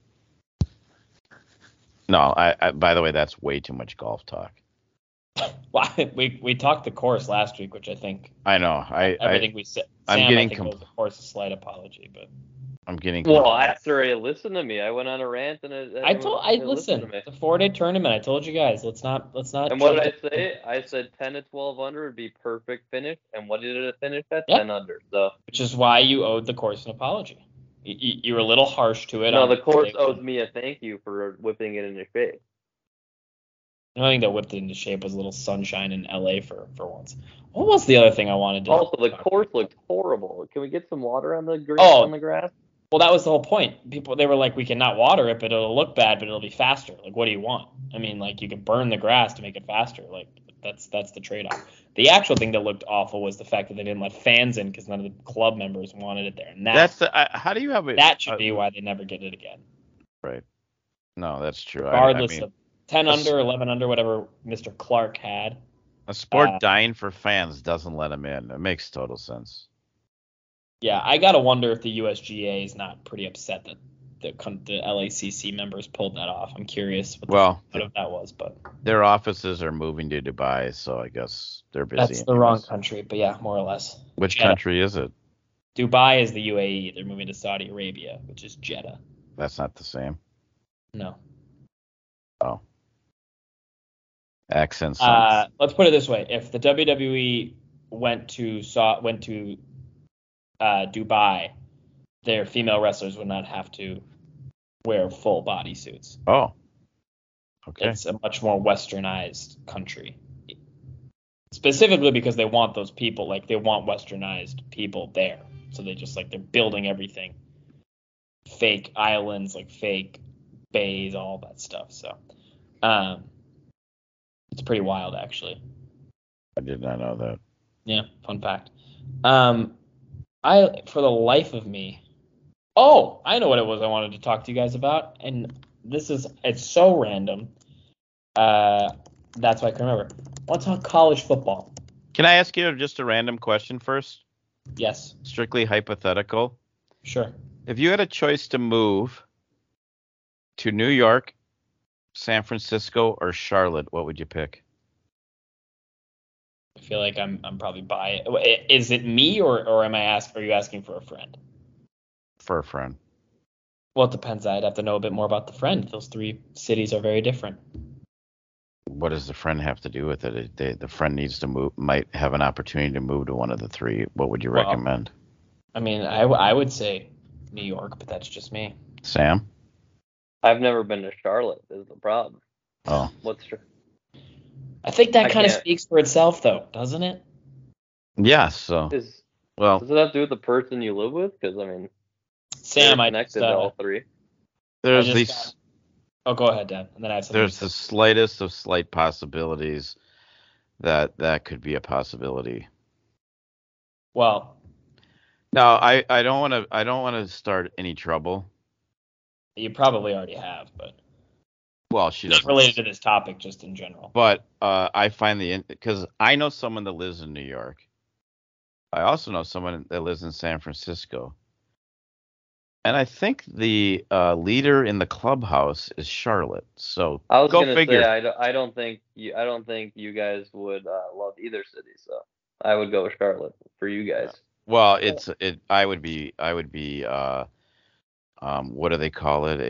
No, I by the way, that's way too much golf talk. Well, we talked the course last week, which I think I know. Everything we said. I'm getting the course a slight apology, but I'm getting. Well, after he listened to me, I went on a rant and I listened. It's a 4-day tournament. I told you guys, let's not. And what did I say? I said 10 to 12 under would be perfect finish, and what did it finish at? 10 under. So. Which is why you owed the course an apology. You were a little harsh to it. No, the course owes me a thank you for whipping it in your face. The only thing that whipped it into shape was a little sunshine in LA for once. What was the other thing I wanted to? Also, the course looked horrible. Can we get some water on the on the grass? Well, that was the whole point. They were like, we cannot water it, but it'll look bad, but it'll be faster. Like, what do you want? I mean, like, you can burn the grass to make it faster. Like, that's the trade-off. The actual thing that looked awful was the fact that they didn't let fans in because none of the club members wanted it there. And how do you have it? That should be why they never get it again. Right. No, that's true. Regardless of 10 under, 11 under, whatever Mr. Clark had. A sport dying for fans doesn't let them in. It makes total sense. Yeah, I gotta wonder if the USGA is not pretty upset that the LACC members pulled that off. I'm curious what that was, but their offices are moving to Dubai, so I guess they're busy. That's the wrong country, but yeah, more or less. Which country is it? Dubai is the UAE. They're moving to Saudi Arabia, which is Jeddah. That's not the same. No. Oh. Accents. Let's put it this way: if the WWE went to Dubai, their female wrestlers would not have to wear full body suits. Oh. Okay. It's a much more westernized country. Specifically because they want those people, like they want westernized people there. So they're building everything. Fake islands, like fake bays, all that stuff. So it's pretty wild, actually. I did not know that. Yeah, fun fact. For the life of me, I know what it was I wanted to talk to you guys about, and it's so random. That's why I can remember. I want to talk college football. Can I ask you just a random question first? Yes. Strictly hypothetical. Sure. If you had a choice to move to New York, San Francisco, or Charlotte, what would you pick? I feel like I'm probably biased. Is it me or are you asking for a friend? For a friend. Well, it depends. I'd have to know a bit more about the friend. Those three cities are very different. What does the friend have to do with it? The friend needs to move, might have an opportunity to move to one of the three. What would you recommend? I mean, I would say New York, but that's just me. Sam? I've never been to Charlotte. Is the problem? Oh. What's true? I think that I kind of can't- speaks for itself, though, doesn't it? Yeah, so. Does Well, it have to do with the person you live with? Because I mean, Sam, they're I connected just, to all three. there's I just these. oh, go ahead, Dan, and then I have something. There's the slightest of slight possibilities that could be a possibility. Well, No, I don't want to start any trouble. you probably already have, but Well, she not doesn't. related to this topic, just in general. But I find because I know someone that lives in New York. I also know someone that lives in San Francisco. And I think the leader in the clubhouse is Charlotte. So I was go gonna figure. say I don't think you guys would love either city, so I would go with Charlotte for you guys. Well, I would be what do they call it?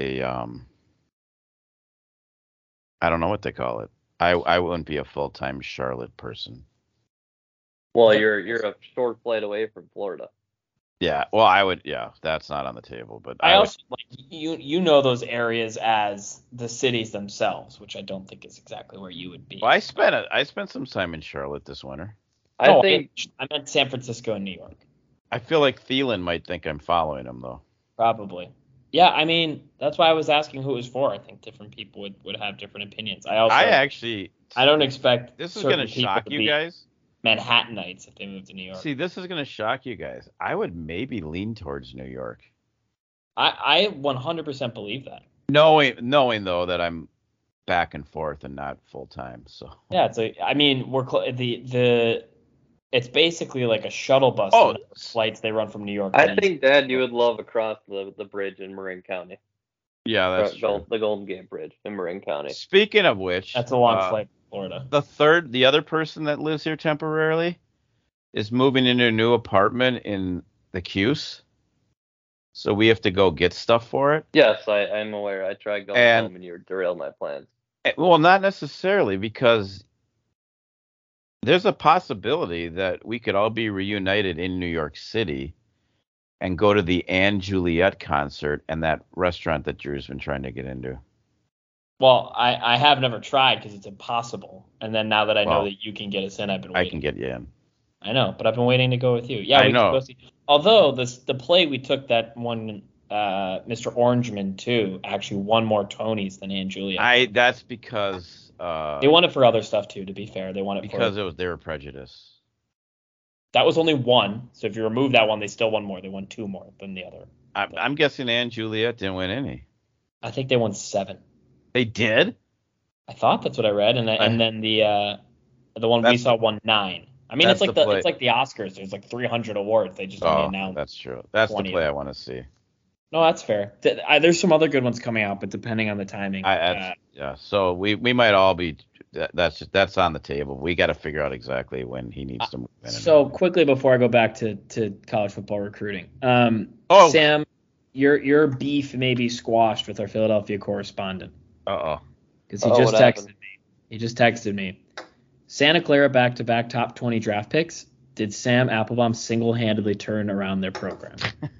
I don't know what they call it. I wouldn't be a full-time Charlotte person. Well, you're a short flight away from Florida. Yeah, well, I would. Yeah, that's not on the table. But I also like you know those areas as the cities themselves, which I don't think is exactly where you would be. Well, I spent some time in Charlotte this winter. I think I meant San Francisco and New York. I feel like Thielen might think I'm following him though. Probably. Yeah, I mean that's why I was asking who it was for. I think different people would have different opinions. I don't expect this is certain gonna people shock to you be guys. Manhattanites if they move to New York. See, this is gonna shock you guys. I would maybe lean towards New York. I 100% believe that. Knowing though that I'm back and forth and not full time. So yeah, it's basically like a shuttle bus. Oh, flights they run from New York. I think Dad, you would love across the bridge in Marin County. Yeah, that's true. The Golden Gate Bridge in Marin County. Speaking of which, that's a long flight to Florida. The other person that lives here temporarily is moving into a new apartment in the Cuse. So we have to go get stuff for it. Yes, I'm aware. I tried going home and you derailed my plans. Well, not necessarily, because there's a possibility that we could all be reunited in New York City and go to the Anne Juliet concert and that restaurant that Drew's been trying to get into. Well, I have never tried because it's impossible. And then now that I know that you can get us in, I've been waiting. I can get you in. I know, but I've been waiting to go with you. Yeah, I know. Can go see. Although the play we took that one, Mr. Orangeman too, actually won more Tonys than Anne Juliet. That's because they won it for other stuff too. To be fair, they won it because they were prejudiced. That was only one. So if you remove that one, they still won more. They won 2 more than the other. I'm guessing Anne Juliet didn't win any. I think they won 7. They did? I thought that's what I read, and then the one we saw won 9. I mean, it's like the Oscars. There's like 300 awards. They just only announced. That's true. That's the play I want to see. No, that's fair. There's some other good ones coming out, but depending on the timing. Yeah. So we might all be. That's on the table. We got to figure out exactly when he needs to move in. So quickly before I go back to college football recruiting, Sam, your beef may be squashed with our Philadelphia correspondent. Because he just texted me. He just texted me. Santa Clara back-to-back top 20 draft picks. Did Sam Applebaum single-handedly turn around their program?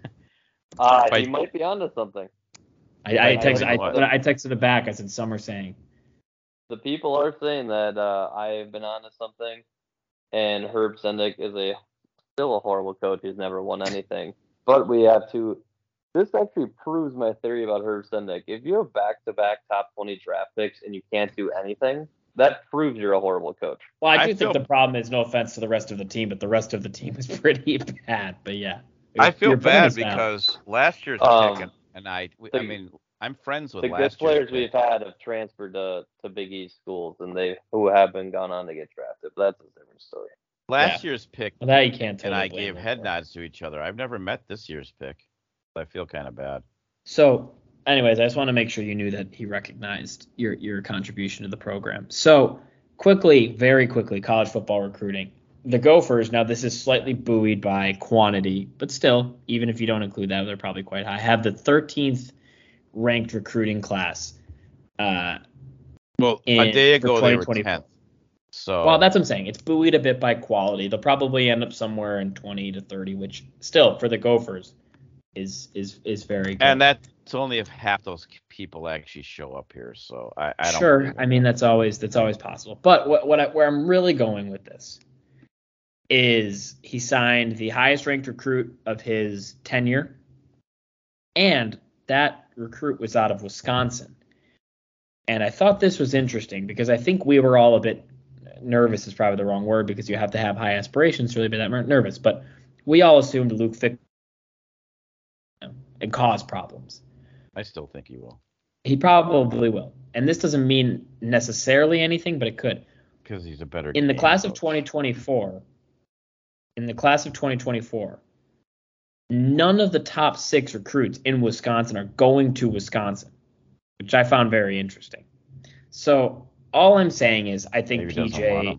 He might be onto something. I texted it back. I said, some are saying. The people are saying that I've been onto something, and Herb Sendek is still a horrible coach. He's never won anything. But we have to. This actually proves my theory about Herb Sendek. If you have back-to-back top 20 draft picks and you can't do anything, that proves you're a horrible coach. Well, I think the problem is, no offense to the rest of the team, but the rest of the team is pretty bad. But yeah. I feel bad because last year's pick I'm friends with the last good players pick. we've had have transferred to Big East schools, and who have been gone on to get drafted. But that's a different story. Last year's pick, well, that you can't tell. And I gave head nods to each other. I've never met this year's pick. I feel kind of bad. So, anyways, I just want to make sure you knew that he recognized your contribution to the program. So, very quickly, college football recruiting. The Gophers, now this is slightly buoyed by quantity, but still, even if you don't include that, they're probably quite high, have the 13th ranked recruiting class. Well, a day ago they were 10th. So well, that's what I'm saying. It's buoyed a bit by quality. They'll probably end up somewhere in 20 to 30, which still for the Gophers is very good. And that's only if half those people actually show up here. So I don't. Sure, I mean that's always possible. But where I'm really going with this is he signed the highest ranked recruit of his tenure, and that recruit was out of Wisconsin. And I thought this was interesting because I think we were all a bit nervous is probably the wrong word because you have to have high aspirations to really be that nervous. But we all assumed Luke Fick and cause problems. I still think he will. He probably will. And this doesn't mean necessarily anything, but it could. Because he's a better in the class of coach. 2024. In the class of 2024, none of the top 6 recruits in Wisconsin are going to Wisconsin, which I found very interesting. So all I'm saying is I think Maybe PJ,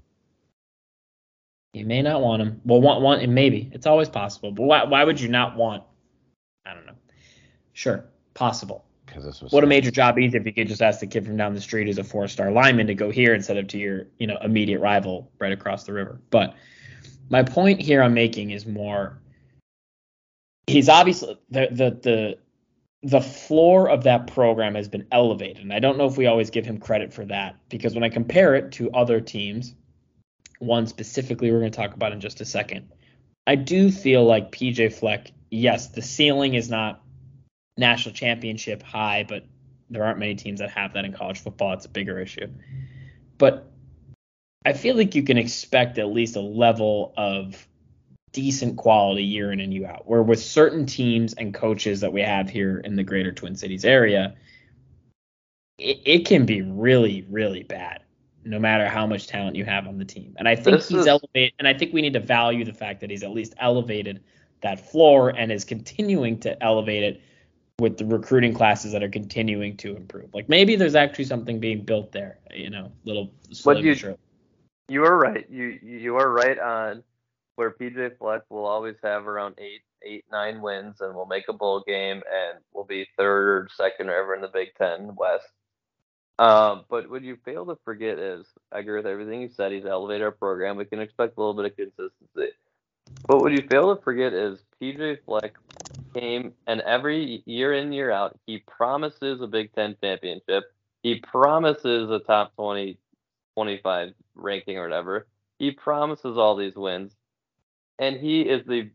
you may not want him. Well, want and maybe it's always possible. But why would you not want? I don't know. Sure, possible. Because this was what a major job easy if you could just ask the kid from down the street who's a 4-star lineman to go here instead of to your immediate rival right across the river. But my point here I'm making is more. He's obviously the floor of that program has been elevated. And I don't know if we always give him credit for that, because when I compare it to other teams, one specifically we're going to talk about in just a second, I do feel like PJ Fleck, yes, the ceiling is not national championship high, but there aren't many teams that have that in college football. It's a bigger issue. But I feel like you can expect at least a level of decent quality year in and year out, where with certain teams and coaches that we have here in the greater Twin Cities area, it can be really, really bad, no matter how much talent you have on the team. And I think he's elevated, and I think we need to value the fact that he's at least elevated that floor and is continuing to elevate it with the recruiting classes that are continuing to improve. Like maybe there's actually something being built there, little slowly but surely. You are right. You are right on where PJ Fleck will always have around 9 wins, and we'll make a bowl game, and we'll be 3rd or 2nd or ever in the Big Ten West. But what you fail to forget is, I agree with everything you said. He's elevated our program. We can expect a little bit of consistency. But what you fail to forget is PJ Fleck came, and every year in, year out, he promises a Big Ten championship. He promises a top 20, 25 ranking or whatever. He promises all these wins. And he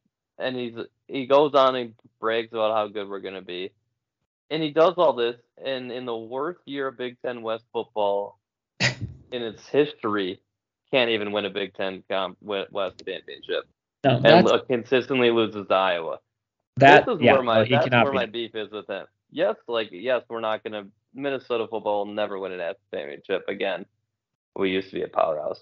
goes on and brags about how good we're going to be. And he does all this, and in the worst year of Big Ten West football in its history, can't even win a Big Ten West championship. No, and consistently loses to Iowa. This is where my beef is with him. Yes, we're not going to. Minnesota football will never win a national championship again. We used to be a powerhouse.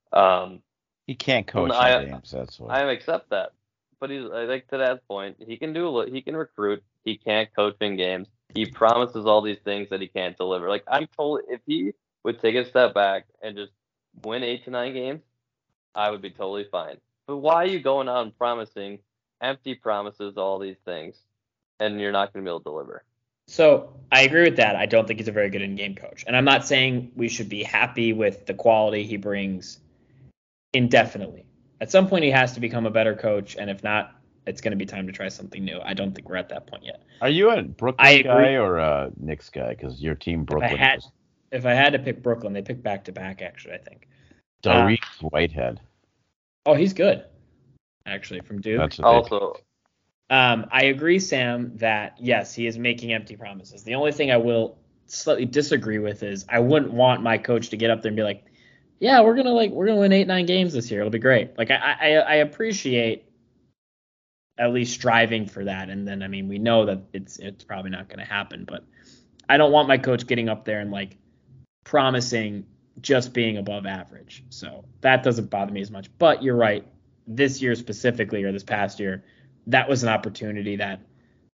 He can't coach games. That's what I accept that. But I think to that point, he can recruit. He can't coach in games. He promises all these things that he can't deliver. Like I'm told, if he would take a step back and just win 8 to 9 games, I would be totally fine. But why are you going out and promising empty promises, all these things, and you're not going to be able to deliver? So I agree with that. I don't think he's a very good in-game coach. And I'm not saying we should be happy with the quality he brings indefinitely. At some point, he has to become a better coach. And if not, it's going to be time to try something new. I don't think we're at that point yet. Are you a Brooklyn guy or a Knicks guy? Because your team Brooklyn. If I had to pick Brooklyn, they pick back-to-back, actually, I think. Darius Whitehead. Oh, he's good, actually, from Duke. That's also. I agree, Sam, that yes, he is making empty promises. The only thing I will slightly disagree with is I wouldn't want my coach to get up there and be like, "Yeah, we're gonna win 8-9 games this year. It'll be great." Like I appreciate at least striving for that, and then we know that it's probably not going to happen. But I don't want my coach getting up there and promising just being above average. So that doesn't bother me as much. But you're right. This year specifically, or this past year, that was an opportunity that,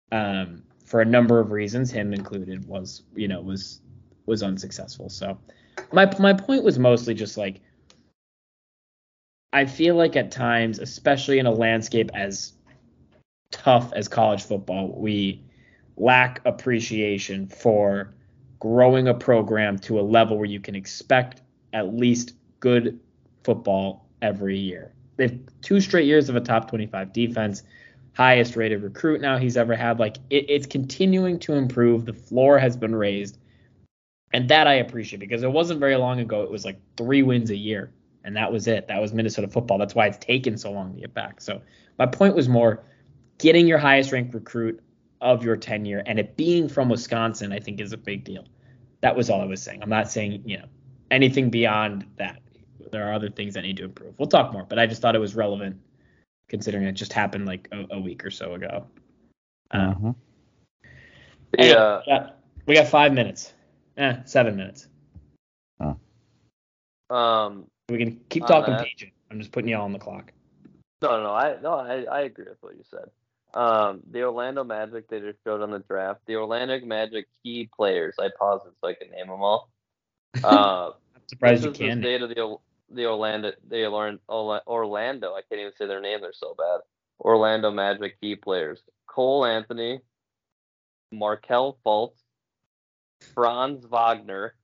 for a number of reasons, him included, was unsuccessful. So My point was mostly just like, I feel like at times, especially in a landscape as tough as college football, we lack appreciation for growing a program to a level where you can expect at least good football every year. They've 2 straight years of a top 25 defense, highest rated recruit now he's ever had. Like it's continuing to improve. The floor has been raised. And that I appreciate because it wasn't very long ago. It was like 3 wins a year. And that was it. That was Minnesota football. That's why it's taken so long to get back. So my point was more getting your highest ranked recruit of your tenure and it being from Wisconsin, I think is a big deal. That was all I was saying. I'm not saying, anything beyond that. There are other things that need to improve. We'll talk more, but I just thought it was relevant considering it just happened like a week or so ago. Yeah. We got 5 minutes. 7 minutes. We can keep talking, PJ. I'm just putting you all on the clock. No, I agree with what you said. The Orlando Magic, they just showed on the draft. The Orlando Magic key players. I paused it so I could name them all. I'm surprised you can. can. The state of the Orlando. I can't even say their name. They're so bad. Orlando Magic key players: Cole Anthony, Markel Fultz, Franz Wagner.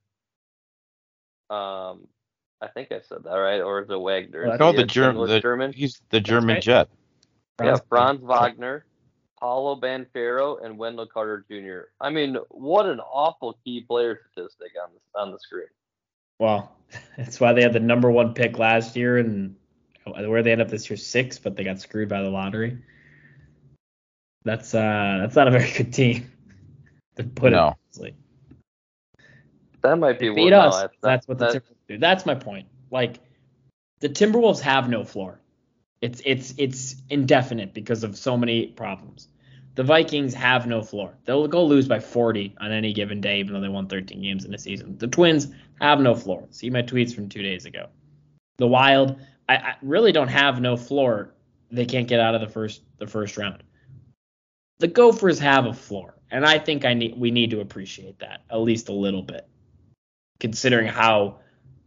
I think I said that right, or is it Wagner? No, the German. He's the German right. Jet. Franz Wagner, Paulo Banchero, and Wendell Carter Jr. I mean, what an awful key player statistic on the screen. Well, that's why they had the number 1 pick last year, and where they end up this year 6, but they got screwed by the lottery. That's not a very good team. To put it honestly. That might be beat us. That's what the Timberwolves do. That's my point. Like the Timberwolves have no floor. It's indefinite because of so many problems. The Vikings have no floor. They'll go lose by 40 on any given day, even though they won 13 games in a season. The Twins have no floor. See my tweets from 2 days ago. The Wild, I really don't have no floor. They can't get out of the first round. The Gophers have a floor, and I think we need to appreciate that at least a little bit, considering how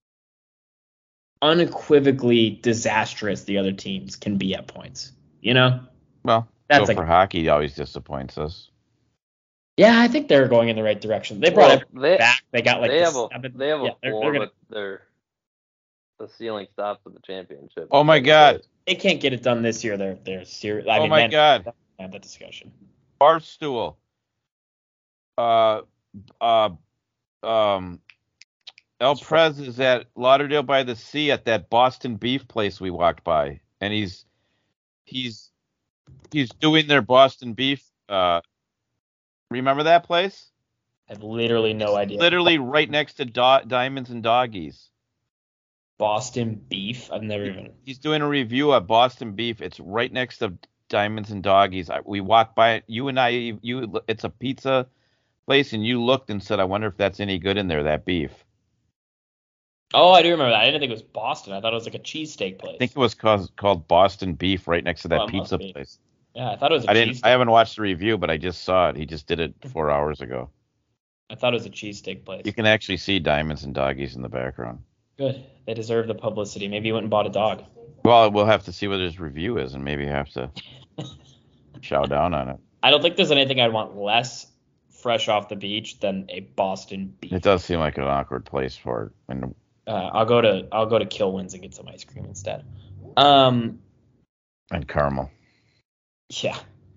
unequivocally disastrous the other teams can be at points. Well, that's for hockey always disappoints us. Yeah, I think they're going in the right direction. They brought everything back. They got like they have a floor, but the ceiling stops at the championship. Oh my God! They can't get it done this year. They're serious. Oh my God! Have that discussion. Barstool. El Prez is at Lauderdale by the Sea at that Boston beef place we walked by, and he's doing their Boston beef. Remember that place? I have literally no idea. Literally right next to Diamonds and Doggies. Boston beef? I've never even. He's doing a review of Boston beef. It's right next to Diamonds and Doggies. We walked by it. You and I. It's a pizza place, and you looked and said, "I wonder if that's any good in there. That beef." Oh, I do remember that. I didn't think it was Boston. I thought it was like a cheesesteak place. I think it was called Boston Beef right next to that pizza place. Yeah, I thought it was a cheesesteak. I haven't watched the review, but I just saw it. He just did it 4 hours ago. I thought it was a cheesesteak place. You can actually see Diamonds and Doggies in the background. Good. They deserve the publicity. Maybe he went and bought a dog. Well, we'll have to see what his review is and maybe have to chow down on it. I don't think there's anything I'd want less fresh off the beach than a Boston beef. It does seem like an awkward place for it. And I'll go to Kilwins and get some ice cream instead. And caramel. Yeah.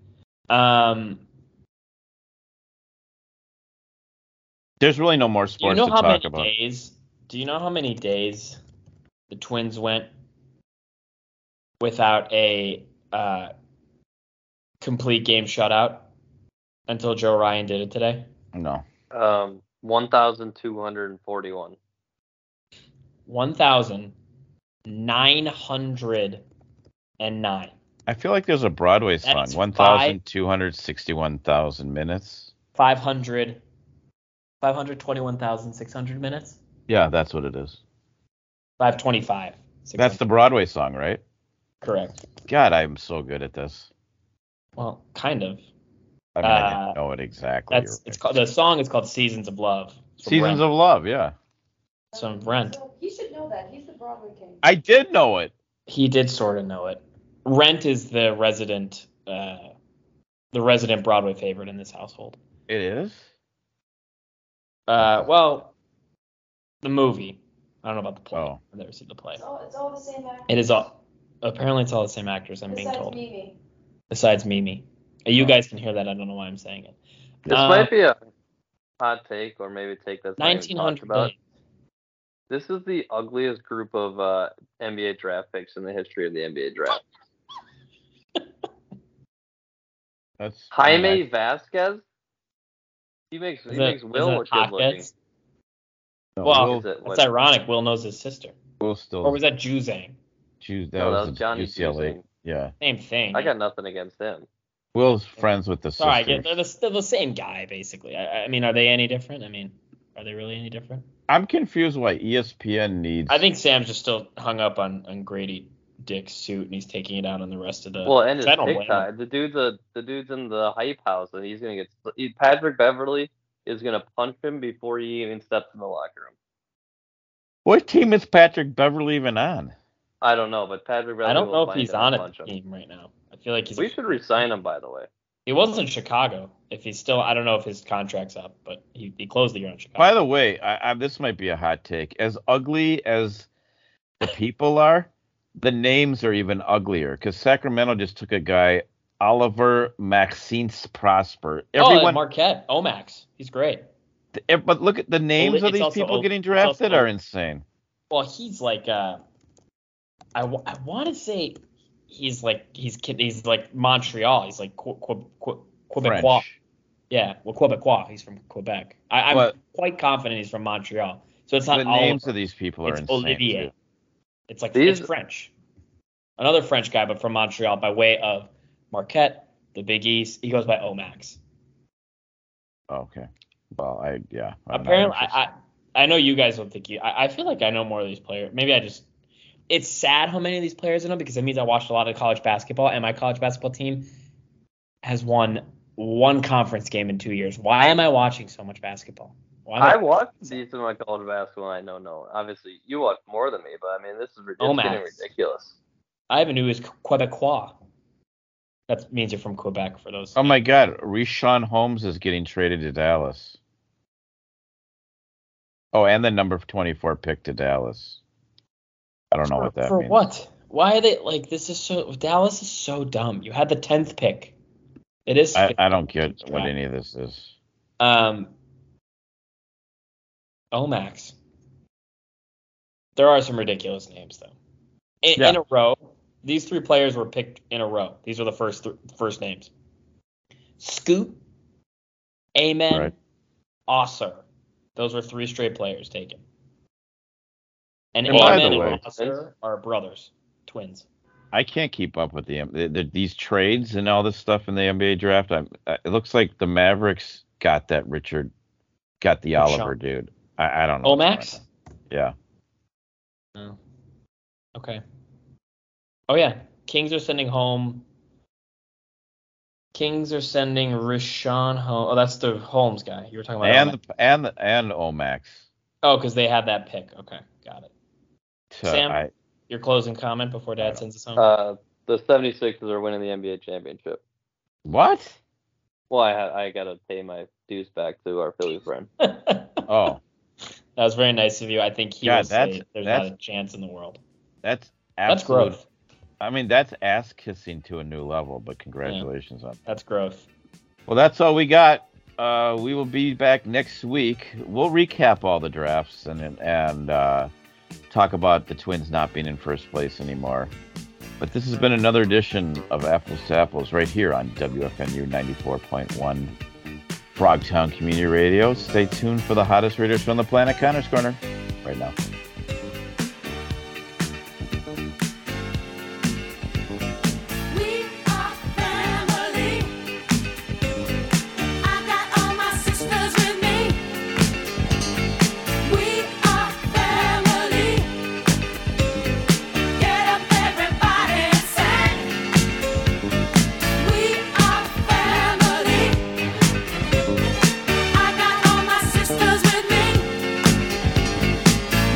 There's really no more sports to talk about. Do you know how many days the Twins went without a complete game shutout until Joe Ryan did it today? No. 1,241. 1,909. I feel like there's a Broadway song. 1,261,000 minutes. 521,600 minutes. Yeah, that's what it is. 525. That's the Broadway song, right? Correct. God, I'm so good at this. Well, kind of. I mean, I didn't know it exactly. The song is called "Seasons of Love." Seasons of Love, yeah. some Rent. So he should know that. He's the Broadway king. I did know it. He did sort of know it. Rent is the resident Broadway favorite in this household. It is? Well, the movie. I don't know about the play. Oh. I've never seen the play. It's all the same actors. It is all. Apparently, it's all the same actors. I'm being Besides told. Mimi. Besides Mimi. You guys can hear that. I don't know why I'm saying it. This might be a hot take, or maybe take that's not even talked 1900 about. days. This is the ugliest group of NBA draft picks in the history of the NBA draft. That's Jaime Vasquez. He makes Is it Will look good looking. Hopkins? No, Well, Will, Is it- that's ironic. Will knows his sister. Will still Or was that Juzang? choose that No, that was was Johnny UCLA. Juzang. Yeah. Same thing. I got nothing against him. Will's friends with the Sorry, sisters. they're the same guy, basically. I mean, are they any different? I mean, are they really any different? I'm confused why ESPN needs. I think Sam's just still hung up on Grady Dick's suit, and he's taking it out on the rest of the. Well, and his I don't blame TikTok. him. The dude's in the hype house, and he's gonna get. Patrick Beverly is gonna punch him before he even steps in the locker room. What team is Patrick Beverly even on? I don't know, but Patrick Beverly. I don't know will if find he's him on and a punch him. team right now. I feel like he's. We should resign him, by the way. He was in Chicago. If he's still, I don't know if his contract's up, but he closed the year in Chicago. By the way, this might be a hot take. As ugly as the people are, the names are even uglier. Because Sacramento just took a guy, Oliver Maxine Prosper. Marquette, Omax, he's great. But look at the names of It's these also people O- getting it's drafted also- are insane. Well, he's like, I want to say he's like Montreal. He's like Quebecois. French. Yeah, well, Quebecois. He's from Quebec. I'm But- quite confident he's from Montreal. So it's not The Oliver. names of these people are It's insane. Olivier. Too. It's like These- it's French. Another French guy, but from Montreal by way of Marquette, the Big East. He goes by Omax. Okay. Well, I'm not Apparently, interested. I know you guys don't think I feel like I know more of these players. Maybe I just. It's sad how many of these players I know because it means I watched a lot of college basketball, and my college basketball team has won one conference game in 2 years. Why am I watching so much basketball? Why am I watched decent amount of college basketball. And I know, no, obviously you watch more than me, but I mean this is getting Omax. ridiculous. I even knew he was Quebecois. That means you're from Quebec for those. Oh my God, Richaun Holmes is getting traded to Dallas. Oh, and the number 24 pick to Dallas. I don't know what that for means. what? Why are they like this? Is so Dallas is so dumb. You had the 10th pick. It is. I 50 don't get each what draft. any of this is. Omax. There are some ridiculous names though. In a row, these three players were picked in a row. These are the first names. Scoot, Amen, Right. Osser. Those were three straight players taken. And And by Amen the and way- Osser are brothers, twins. I can't keep up with these trades and all this stuff in the NBA draft. It looks like the Mavericks got the Oliver dude. I don't know. what's Omax? going on. Yeah. Oh. Okay. Oh yeah, Kings are sending Richaun home. Oh, that's the Holmes guy you were talking about. And Omax. Oh, because they had that pick. Okay, got it. So Sam? Your closing comment before Dad sends us home. The 76ers are winning the NBA championship. What? Well, I gotta pay my dues back to our Philly friend. Oh, That was very nice of you. I think he God, will say that's- there's that's- not a chance in the world. that's That's absolute. growth. I mean, that's ass kissing to a new level. But congratulations on. That's growth. Well, that's all we got. We will be back next week. We'll recap all the drafts and talk about the Twins not being in first place anymore. But this has been another edition of Apples to Apples right here on WFNU 94.1 Frogtown Community Radio. Stay tuned for the hottest radio show on the planet, Connor's Corner, right now. We are family. I got all my sisters with me. We are family. Get up, everybody, and sing. We are family. I got all my sisters with me.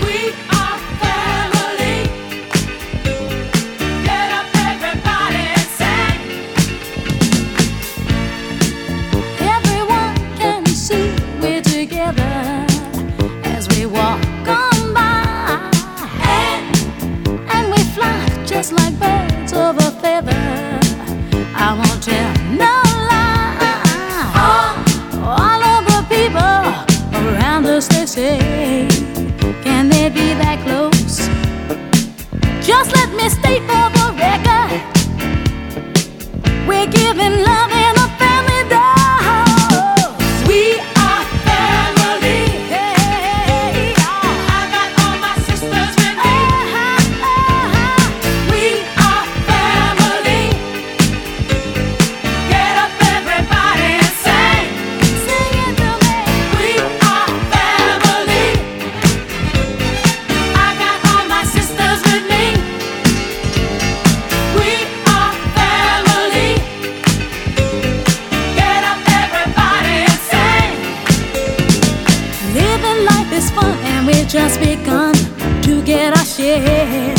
just like birds of a feather. I won't tell no lie. All of the people around us, they say, can they be that close? Just let me state for the record, we're giving love in a family dose. We are family. Hey, I got all my sisters with me. We are family. Get up, everybody, and sing. sing it to me. We are family. I got all my sisters with me. We are family. Get up, everybody, and sing. Living life is fun and we've just begun to get our share.